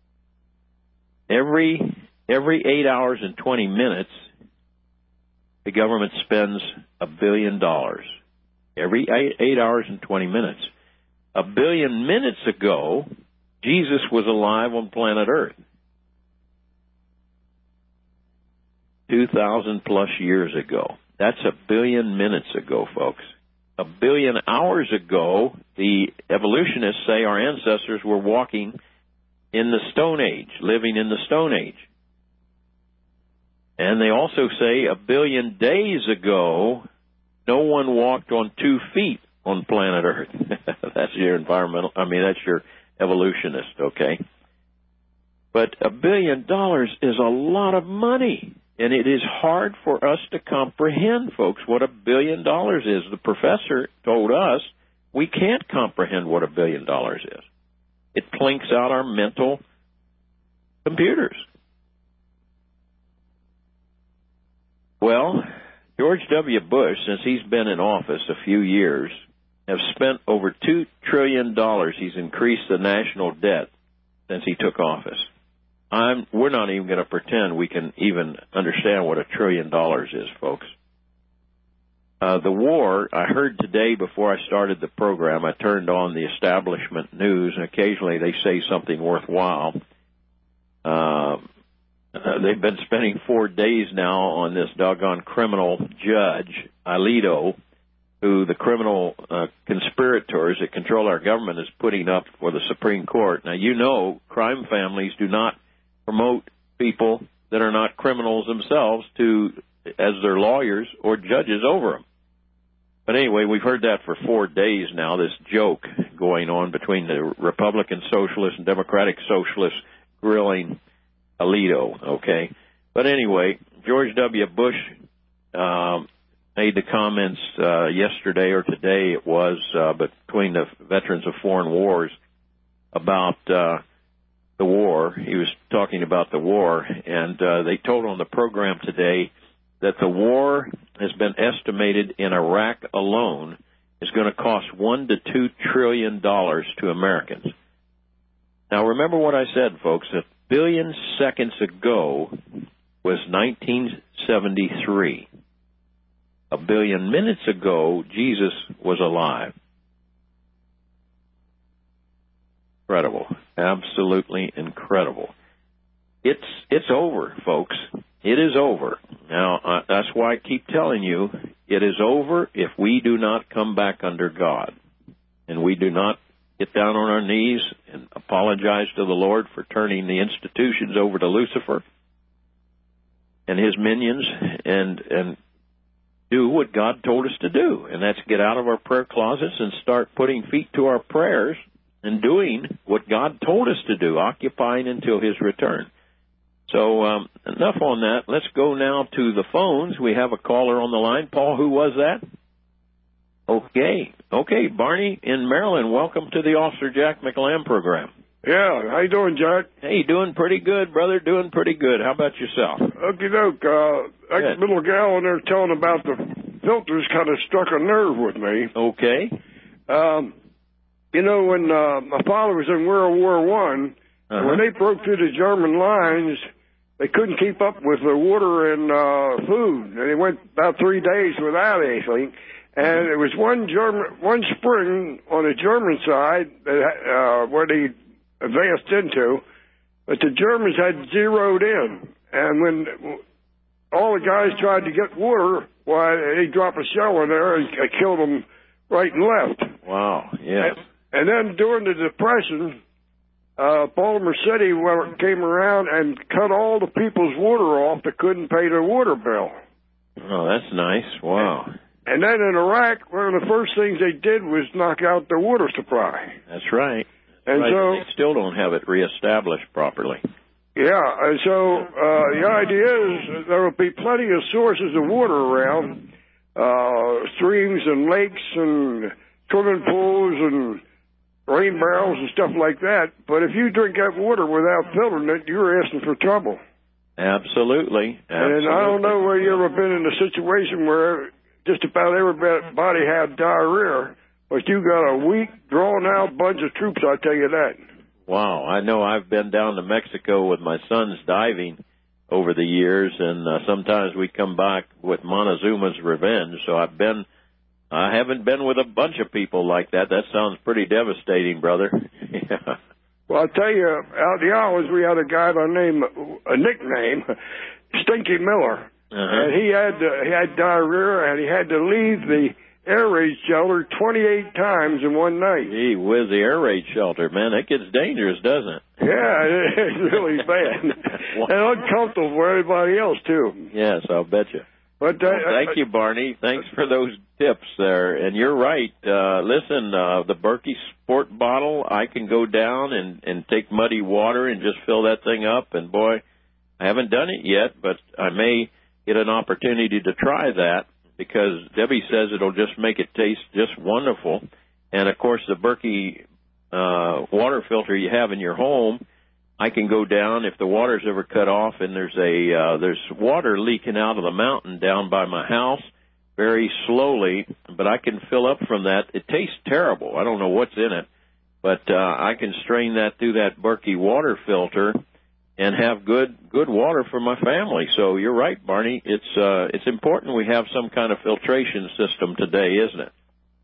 Speaker 1: Every every eight hours and twenty minutes, the government spends a billion dollars. Every eight, eight hours and twenty minutes. A billion minutes ago, Jesus was alive on planet Earth. two thousand plus years ago. That's a billion minutes ago, folks. A billion hours ago, the evolutionists say our ancestors were walking in the Stone Age, living in the Stone Age. And they also say a billion days ago, no one walked on two feet on planet Earth. That's your environmental, I mean, that's your evolutionist, okay? But a billion dollars is a lot of money. And it is hard for us to comprehend, folks, what a billion dollars is. The professor told us we can't comprehend what a billion dollars is. It plinks out our mental computers. Well, George W. Bush, since he's been in office a few years, has spent over two trillion dollars. He's increased the national debt since he took office. I'm, we're not even going to pretend we can even understand what a trillion dollars is, folks. Uh, the war, I heard today before I started the program, I turned on the establishment news, and occasionally they say something worthwhile. Uh, they've been spending four days now on this doggone criminal judge, Alito, who the criminal uh, conspirators that control our government is putting up for the Supreme Court. Now, you know, crime families do not promote people that are not criminals themselves to as their lawyers or judges over them. But anyway, we've heard that for four days now, this joke going on between the Republican Socialists and Democratic Socialists grilling Alito, okay? But anyway, George W. Bush um, made the comments uh, yesterday or today it was uh, between the Veterans of Foreign Wars about uh, the war. He was talking about the war, and uh, they told on the program today that the war has been estimated in Iraq alone is going to cost one to two trillion dollars to Americans. Now, remember what I said, folks. A billion seconds ago was nineteen seventy-three. A billion minutes ago, Jesus was alive. Incredible. Absolutely incredible. It's it's over, folks. It is over. Now, uh, that's why I keep telling you, it is over if we do not come back under God. And we do not get down on our knees and apologize to the Lord for turning the institutions over to Lucifer and his minions and and do what God told us to do. And that's get out of our prayer closets and start putting feet to our prayers and doing what God told us to do, occupying until his return. So um, enough on that. Let's go now to the phones. We have a caller on the line. Paul, who was that? Okay. Okay, Barney in Maryland, welcome to the Officer Jack McLam program.
Speaker 11: Yeah, how you doing, Jack?
Speaker 1: Hey, doing pretty good, brother, doing pretty good. How about yourself?
Speaker 11: Okie doke. Uh, that little gal in there telling about the filters kind of struck a nerve with me.
Speaker 1: Okay.
Speaker 11: Um, you know, when uh, my father was in World War One, uh-huh. when they broke through the German lines, they couldn't keep up with the water and uh, food, and they went about three days without anything. And there was one German, one spring on the German side that, uh, where they advanced into, but the Germans had zeroed in. And when all the guys tried to get water, why, they dropped a shell in there and killed them right and left.
Speaker 1: Wow, yeah.
Speaker 11: And, and then during the Depression, uh, Baltimore City came around and cut all the people's water off that couldn't pay their water bill.
Speaker 1: Oh, that's nice. Wow.
Speaker 11: And, and then in Iraq, one of the first things they did was knock out the water supply.
Speaker 1: That's right. That's
Speaker 11: and
Speaker 1: right.
Speaker 11: so
Speaker 1: They still don't have it reestablished properly.
Speaker 11: Yeah, and so uh, the idea is there will be plenty of sources of water around, uh, streams and lakes and swimming pools and rain barrels and stuff like that. But if you drink that water without filtering it, you're asking for trouble.
Speaker 1: Absolutely. Absolutely.
Speaker 11: And I don't know whether you ever been in a situation where just about everybody had diarrhea, but you got a weak, drawn-out bunch of troops, I tell you that.
Speaker 1: Wow, I know I've been down to Mexico with my sons diving over the years, and uh, sometimes we come back with Montezuma's revenge. So I've been, I haven't been with a bunch of people like that. That sounds pretty devastating, brother. Yeah.
Speaker 11: Well, I'll tell you, out the hours we had a guy by name, a nickname, Stinky Miller,
Speaker 1: uh-huh.
Speaker 11: and he had uh, he had diarrhea, and he had to leave the air raid shelter twenty-eight times in one night.
Speaker 1: Gee whiz, the air raid shelter, man, it gets dangerous, doesn't it?
Speaker 11: Yeah, it's really bad. And uncomfortable for everybody else, too.
Speaker 1: Yes, I'll bet you.
Speaker 11: But, uh,
Speaker 1: well, thank you, Barney. Thanks for those tips there. And you're right. Uh, listen, uh, the Berkey Sport bottle, I can go down and, and take muddy water and just fill that thing up. And, boy, I haven't done it yet, but I may get an opportunity to try that, because Debbie says it'll just make it taste just wonderful. And, of course, the Berkey uh, water filter you have in your home, I can go down if the water's ever cut off and there's a uh, there's water leaking out of the mountain down by my house very slowly, but I can fill up from that. It tastes terrible. I don't know what's in it, but uh, I can strain that through that Berkey water filter and have good good water for my family. So you're right, Barney. It's uh, it's important we have some kind of filtration system today, isn't it?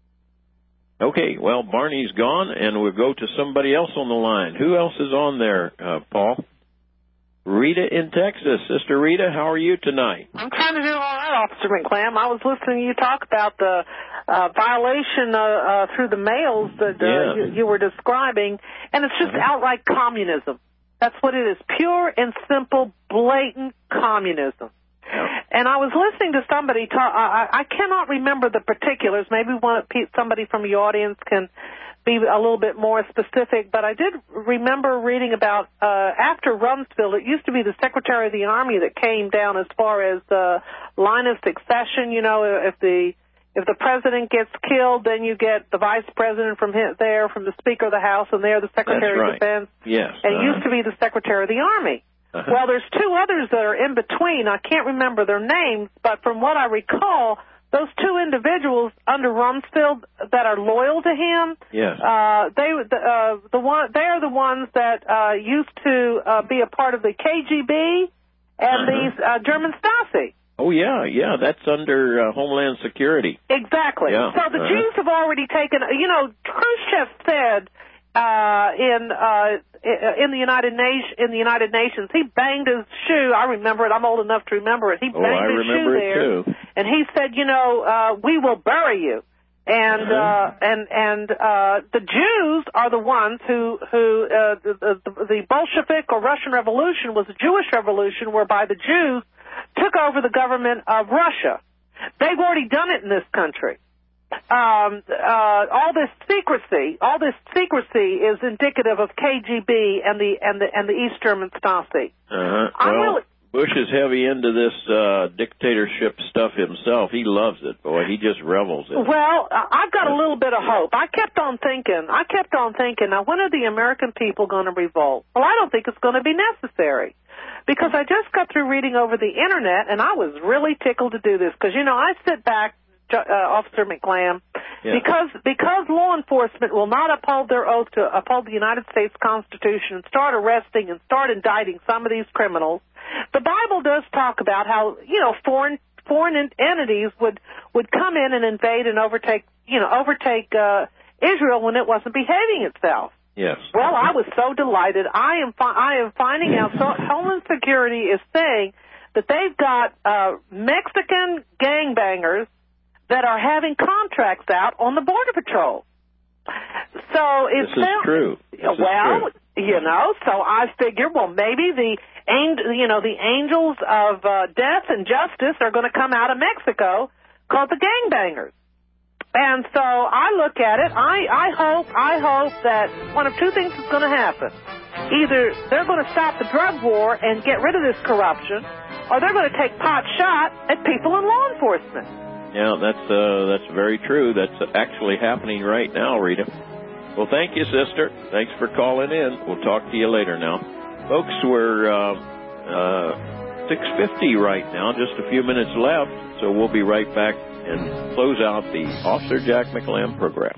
Speaker 1: Okay, well, Barney's gone, and we'll go to somebody else on the line. Who else is on there, uh, Paul? Rita in Texas. Sister Rita, how are you tonight?
Speaker 12: I'm trying to do all right, Officer McClam. I was listening to you talk about the uh, violation uh, uh, through the mails that uh,
Speaker 1: yeah.
Speaker 12: you, you were describing, and it's just uh-huh. outright communism. That's what it is, pure and simple, blatant communism. Yeah. And I was listening to somebody talk. I, I cannot remember the particulars. Maybe one, somebody from the audience can be a little bit more specific. But I did remember reading about uh, after Rumsfeld, it used to be the Secretary of the Army that came down as far as uh, line of succession. You know, if the if the president gets killed, then you get the vice president from his, there, from the Speaker of the House, and there the Secretary
Speaker 1: That's right.
Speaker 12: of Defense.
Speaker 1: Yes,
Speaker 12: and
Speaker 1: uh-huh.
Speaker 12: it used to be the Secretary of the Army. Uh-huh. Well, there's two others that are in between. I can't remember their names, but from what I recall, those two individuals under Rumsfeld that are loyal to him,
Speaker 1: yes.
Speaker 12: uh, they the, uh, the one they are the ones that uh, used to uh, be a part of the K G B and
Speaker 1: uh-huh.
Speaker 12: the uh, German Stasi.
Speaker 1: Oh yeah, yeah, that's under uh, Homeland Security.
Speaker 12: Exactly.
Speaker 1: Yeah.
Speaker 12: So the
Speaker 1: uh-huh.
Speaker 12: Jews have already taken. You know, Khrushchev said. Uh, in uh, in the United Nation, in the United Nations, he banged his shoe. I remember it. I'm old enough to remember it. He banged
Speaker 1: oh, I
Speaker 12: his
Speaker 1: remember
Speaker 12: shoe
Speaker 1: it
Speaker 12: there,
Speaker 1: too.
Speaker 12: and he said, "You know, uh, we will bury you." And
Speaker 1: uh-huh.
Speaker 12: uh, and and uh, the Jews are the ones who who uh, the, the, the Bolshevik or Russian Revolution was a Jewish revolution whereby the Jews took over the government of Russia. They've already done it in this country. Um, uh, all this secrecy, all this secrecy is indicative of K G B and the and the and the East German Stasi.
Speaker 1: Uh-huh.
Speaker 12: I'm
Speaker 1: well,
Speaker 12: really...
Speaker 1: Bush is heavy into this uh, dictatorship stuff himself. He loves it, boy. He just revels in it.
Speaker 12: Well, I've got a little bit of hope. I kept on thinking. I kept on thinking. Now, when are the American people going to revolt? Well, I don't think it's going to be necessary. Because I just got through reading over the Internet, and I was really tickled to do this. Because, you know, I sit back, Uh, Officer McClam, yeah. because because law enforcement will not uphold their oath to uphold the United States Constitution and start arresting and start indicting some of these criminals. The Bible does talk about how, you know, foreign foreign entities would would come in and invade and overtake, you know, overtake uh, Israel when it wasn't behaving itself.
Speaker 1: Yes.
Speaker 12: Well, I was so delighted. I am fi- I am finding out. So Homeland Security is saying that they've got uh, Mexican gangbangers that are having contracts out on the Border Patrol. So it's
Speaker 1: this is true. This
Speaker 12: well,
Speaker 1: is true.
Speaker 12: you know. So I figure, well, maybe the you know the angels of uh, death and justice are going to come out of Mexico, called the gangbangers. And so I look at it. I I hope I hope that one of two things is going to happen. Either they're going to stop the drug war and get rid of this corruption, or they're going to take pot shot at people in law enforcement.
Speaker 1: Yeah, that's uh, that's very true. That's actually happening right now, Rita. Well, thank you, sister. Thanks for calling in. We'll talk to you later now. Folks, we're uh, uh, six fifty right now, just a few minutes left, so we'll be right back and close out the Officer Jack McLam program.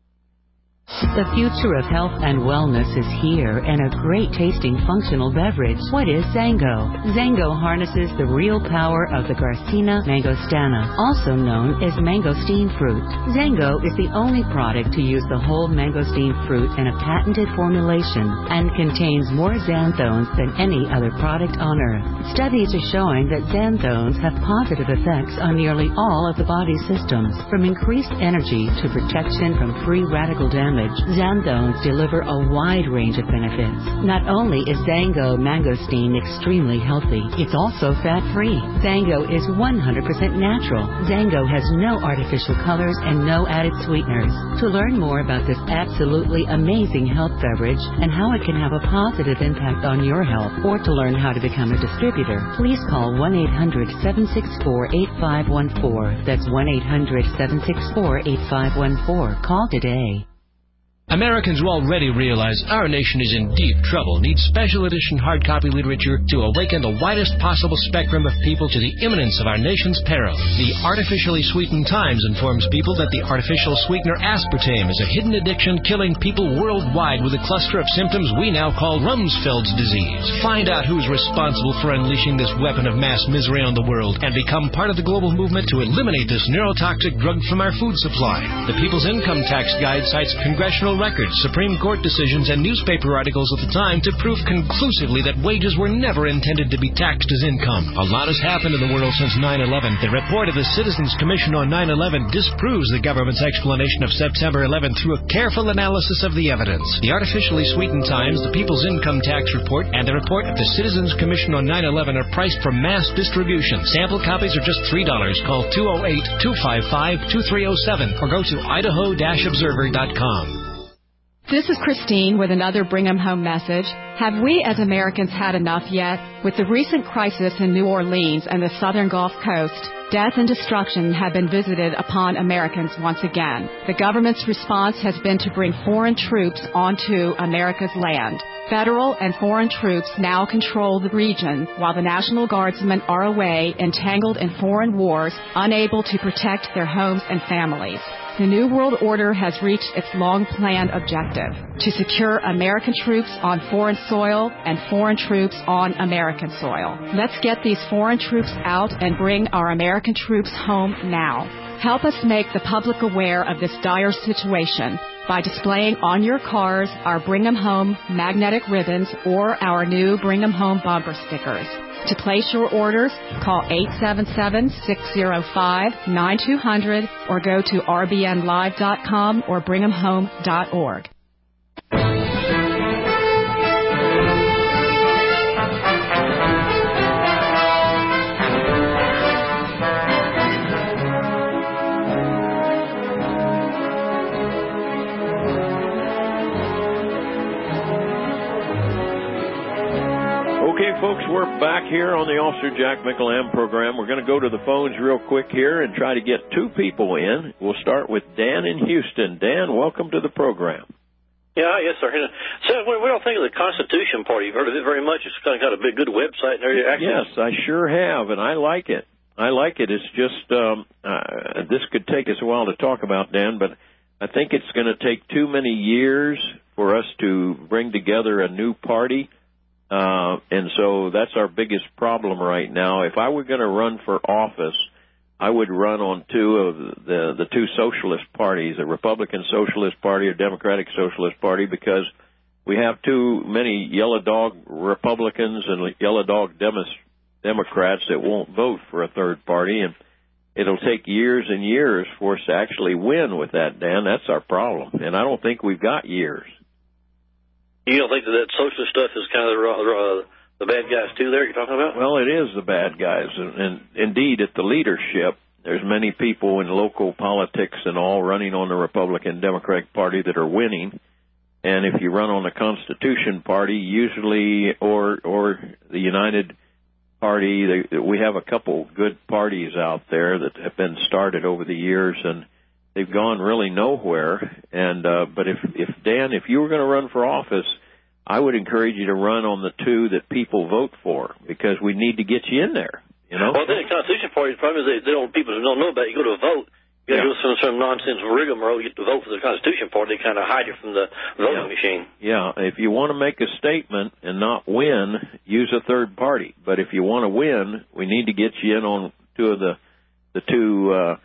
Speaker 2: The future of health and wellness is here in a great tasting functional beverage. What is Zango? Zango harnesses the real power of the Garcinia mangostana, also known as mangosteen fruit. Zango is the only product to use the whole mangosteen fruit in a patented formulation and contains more xanthones than any other product on earth. Studies are showing that xanthones have positive effects on nearly all of the body's systems, from increased energy to protection from free radical damage. Xanthones deliver a wide range of benefits. Not only is Zango mangosteen extremely healthy, it's also fat-free. Zango is one hundred percent natural. Zango has no artificial colors and no added sweeteners. To learn more about this absolutely amazing health beverage and how it can have a positive impact on your health, or to learn how to become a distributor, please call one eight hundred, seven six four, eight five one four. That's one eight hundred, seven six four, eight five one four. Call today.
Speaker 13: Americans who already realize our nation is in deep trouble need special edition hard copy literature to awaken the widest possible spectrum of people to the imminence of our nation's peril. The Artificially Sweetened Times informs people that the artificial sweetener aspartame is a hidden addiction killing people worldwide with a cluster of symptoms we now call Rumsfeld's disease. Find out who's responsible for unleashing this weapon of mass misery on the world and become part of the global movement to eliminate this neurotoxic drug from our food supply. The People's Income Tax Guide cites congressional records, Supreme Court decisions, and newspaper articles of the time to prove conclusively that wages were never intended to be taxed as income. A lot has happened in the world since nine eleven. The report of the Citizens Commission on nine eleven disproves the government's explanation of September eleventh through a careful analysis of the evidence. The Artificially Sweetened Times, the People's Income Tax Report, and the report of the Citizens Commission on nine eleven are priced for mass distribution. Sample copies are just three dollars. Call two oh eight, two five five, two three oh seven or go to idaho dash observer dot com.
Speaker 3: This is Christine with another Bring 'em Home message. Have we as Americans had enough yet? With the recent crisis in New Orleans and the southern Gulf Coast, death and destruction have been visited upon Americans once again. The government's response has been to bring foreign troops onto America's land. Federal and foreign troops now control the region, while the National Guardsmen are away, entangled in foreign wars, unable to protect their homes and families. The New World Order has reached its long-planned objective, to secure American troops on foreign soil and foreign troops on American soil. Let's get these foreign troops out and bring our American troops home now. Help us make the public aware of this dire situation by displaying on your cars our Bring 'em Home magnetic ribbons or our new Bring 'em Home bumper stickers. To place your orders, call eight seven seven, six oh five, nine two hundred or go to r b n live dot com or bring em home dot org.
Speaker 1: Okay, folks, we're back here on the Officer Jack McLam program. We're going to go to the phones real quick here and try to get two people in. We'll start with Dan in Houston. Dan, welcome to the program.
Speaker 14: Yeah, yes, sir. So we don't think of the Constitution Party. You've heard of it very much. It's kind of got a big, good website and everything.
Speaker 1: Yes, I sure have, and I like it. I like it. It's just, um, uh, this could take us a while to talk about, Dan, but I think it's going to take too many years for us to bring together a new party. Uh, and so that's our biggest problem right now. If I were going to run for office, I would run on two of the the two socialist parties, the Republican Socialist Party or Democratic Socialist Party, because we have too many yellow dog Republicans and yellow dog Demos, Democrats that won't vote for a third party, and it'll take years and years for us to actually win with that, Dan. That's our problem, and I don't think we've got years.
Speaker 14: You don't think that that socialist stuff is kind of the, uh, the bad guys, too, there you're talking about?
Speaker 1: Well, it is the bad guys, and, and indeed, at the leadership, there's many people in local politics and all running on the Republican Democratic Party that are winning. And if you run on the Constitution Party, usually, or or the United Party, they, we have a couple good parties out there that have been started over the years, and they've gone really nowhere. And uh, but if, if Dan, if you were going to run for office, I would encourage you to run on the two that people vote for, because we need to get you in there. You know.
Speaker 14: Well, then the Constitution Party's problem is they, they don't people don't know about it. You go to a vote. You got to
Speaker 1: yeah.
Speaker 14: do some, some nonsense rigmarole. You get to vote for the Constitution Party. They kind of hide you from the voting
Speaker 1: yeah.
Speaker 14: machine.
Speaker 1: Yeah, if you want to make a statement and not win, use a third party. But if you want to win, we need to get you in on two of the the two. Uh,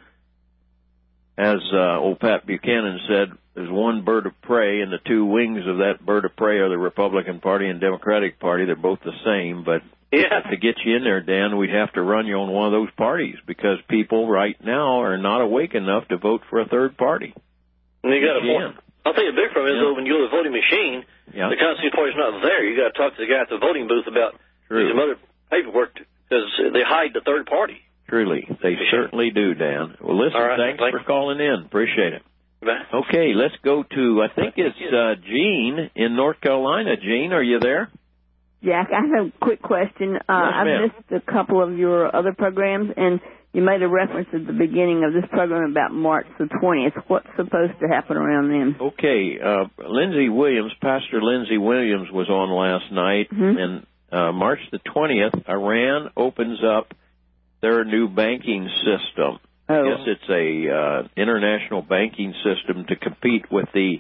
Speaker 1: as uh, old Pat Buchanan said, there's one bird of prey, and the two wings of that bird of prey are the Republican Party and Democratic Party. They're both the same, but
Speaker 14: yeah.
Speaker 1: to get you in there, Dan, we'd have to run you on one of those parties, because people right now are not awake enough to vote for a third party.
Speaker 14: And you got to. I'll tell you a big problem is,
Speaker 1: yeah.
Speaker 14: though, when you go to the voting machine,
Speaker 1: yeah.
Speaker 14: the Constitution Party's not there. You got to talk to the guy at the voting booth about
Speaker 1: True.
Speaker 14: some other paperwork, because they hide the third party.
Speaker 1: Truly, they certainly do, Dan. Well, listen,
Speaker 14: right,
Speaker 1: thanks,
Speaker 14: thanks
Speaker 1: for calling in. Appreciate it.
Speaker 14: Bye.
Speaker 1: Okay, let's go to, I think it's uh, Gene in North Carolina. Gene, are you there?
Speaker 15: Jack, I have a quick question. Uh,
Speaker 1: yes,
Speaker 15: I've
Speaker 1: ma'am.
Speaker 15: missed a couple of your other programs, and you made a reference at the beginning of this program about March the twentieth. What's supposed to happen around then?
Speaker 1: Okay, uh, Lindsey Williams, Pastor Lindsey Williams was on last night,
Speaker 15: mm-hmm.
Speaker 1: and uh, March the twentieth, Iran opens up their new banking system.
Speaker 15: Oh.
Speaker 1: I guess it's a uh, international banking system to compete with the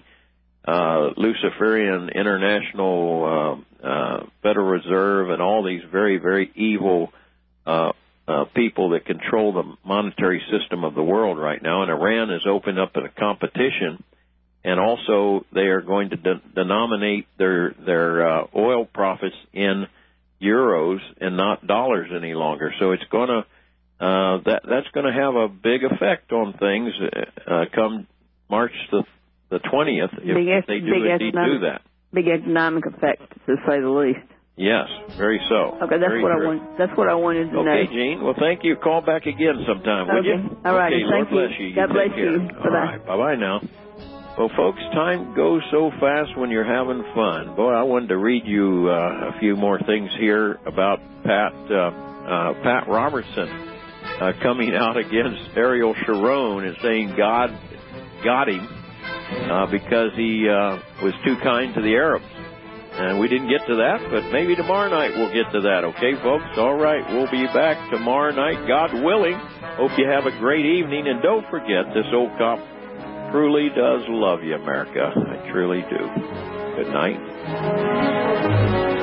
Speaker 1: uh, Luciferian International uh, uh, Federal Reserve and all these very, very evil uh, uh, people that control the monetary system of the world right now. And Iran has opened up a competition, and also they are going to de- denominate their their uh, oil profits in euros and not dollars any longer. So it's going to uh, that that's going to have a big effect on things uh, come March the the twentieth if,
Speaker 15: big,
Speaker 1: if they do indeed do that.
Speaker 15: Big economic effect, to say the least.
Speaker 1: Yes, very so.
Speaker 15: Okay, that's
Speaker 1: very
Speaker 15: what
Speaker 1: true.
Speaker 15: I want. That's what I wanted to
Speaker 1: okay,
Speaker 15: know.
Speaker 1: Okay, Gene. Well, thank you. Call back again sometime, would
Speaker 15: okay.
Speaker 1: you?
Speaker 15: All right.
Speaker 1: Okay,
Speaker 15: Thank
Speaker 1: Lord
Speaker 15: you.
Speaker 1: bless you.
Speaker 15: God
Speaker 1: you
Speaker 15: bless
Speaker 1: take care.
Speaker 15: you.
Speaker 1: All
Speaker 15: Bye-bye.
Speaker 1: right. Bye-bye now. Well, folks, time goes so fast when you're having fun. Boy, I wanted to read you uh, a few more things here about Pat uh, uh, Pat Robertson uh, coming out against Ariel Sharon and saying God got him uh, because he uh, was too kind to the Arabs. And we didn't get to that, but maybe tomorrow night we'll get to that. Okay, folks? All right, we'll be back tomorrow night, God willing. Hope you have a great evening. And don't forget, this old cop truly does love you, America. I truly do. Good night.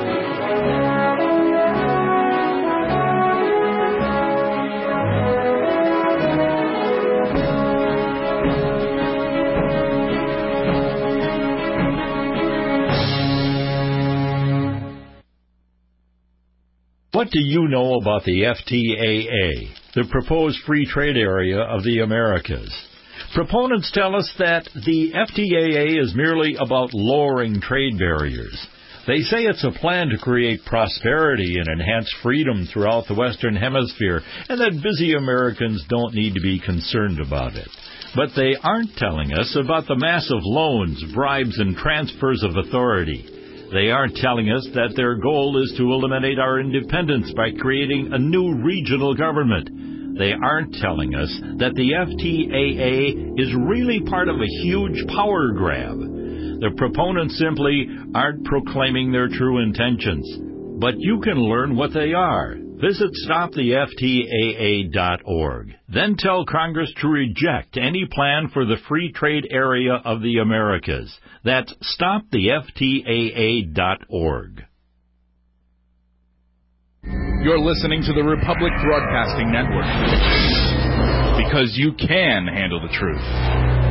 Speaker 16: What do you know about the F T A A, the proposed free trade area of the Americas? Proponents tell us that the F T A A is merely about lowering trade barriers. They say it's a plan to create prosperity and enhance freedom throughout the Western Hemisphere, and that busy Americans don't need to be concerned about it. But they aren't telling us about the massive loans, bribes, and transfers of authority. They aren't telling us that their goal is to eliminate our independence by creating a new regional government. They aren't telling us that the F T A A is really part of a huge power grab. The proponents simply aren't proclaiming their true intentions. But you can learn what they are. Visit stop the F T A A dot org. Then tell Congress to reject any plan for the free trade area of the Americas. That's stop the F T A A dot org.
Speaker 9: You're listening to the Republic Broadcasting Network. because you can handle the truth.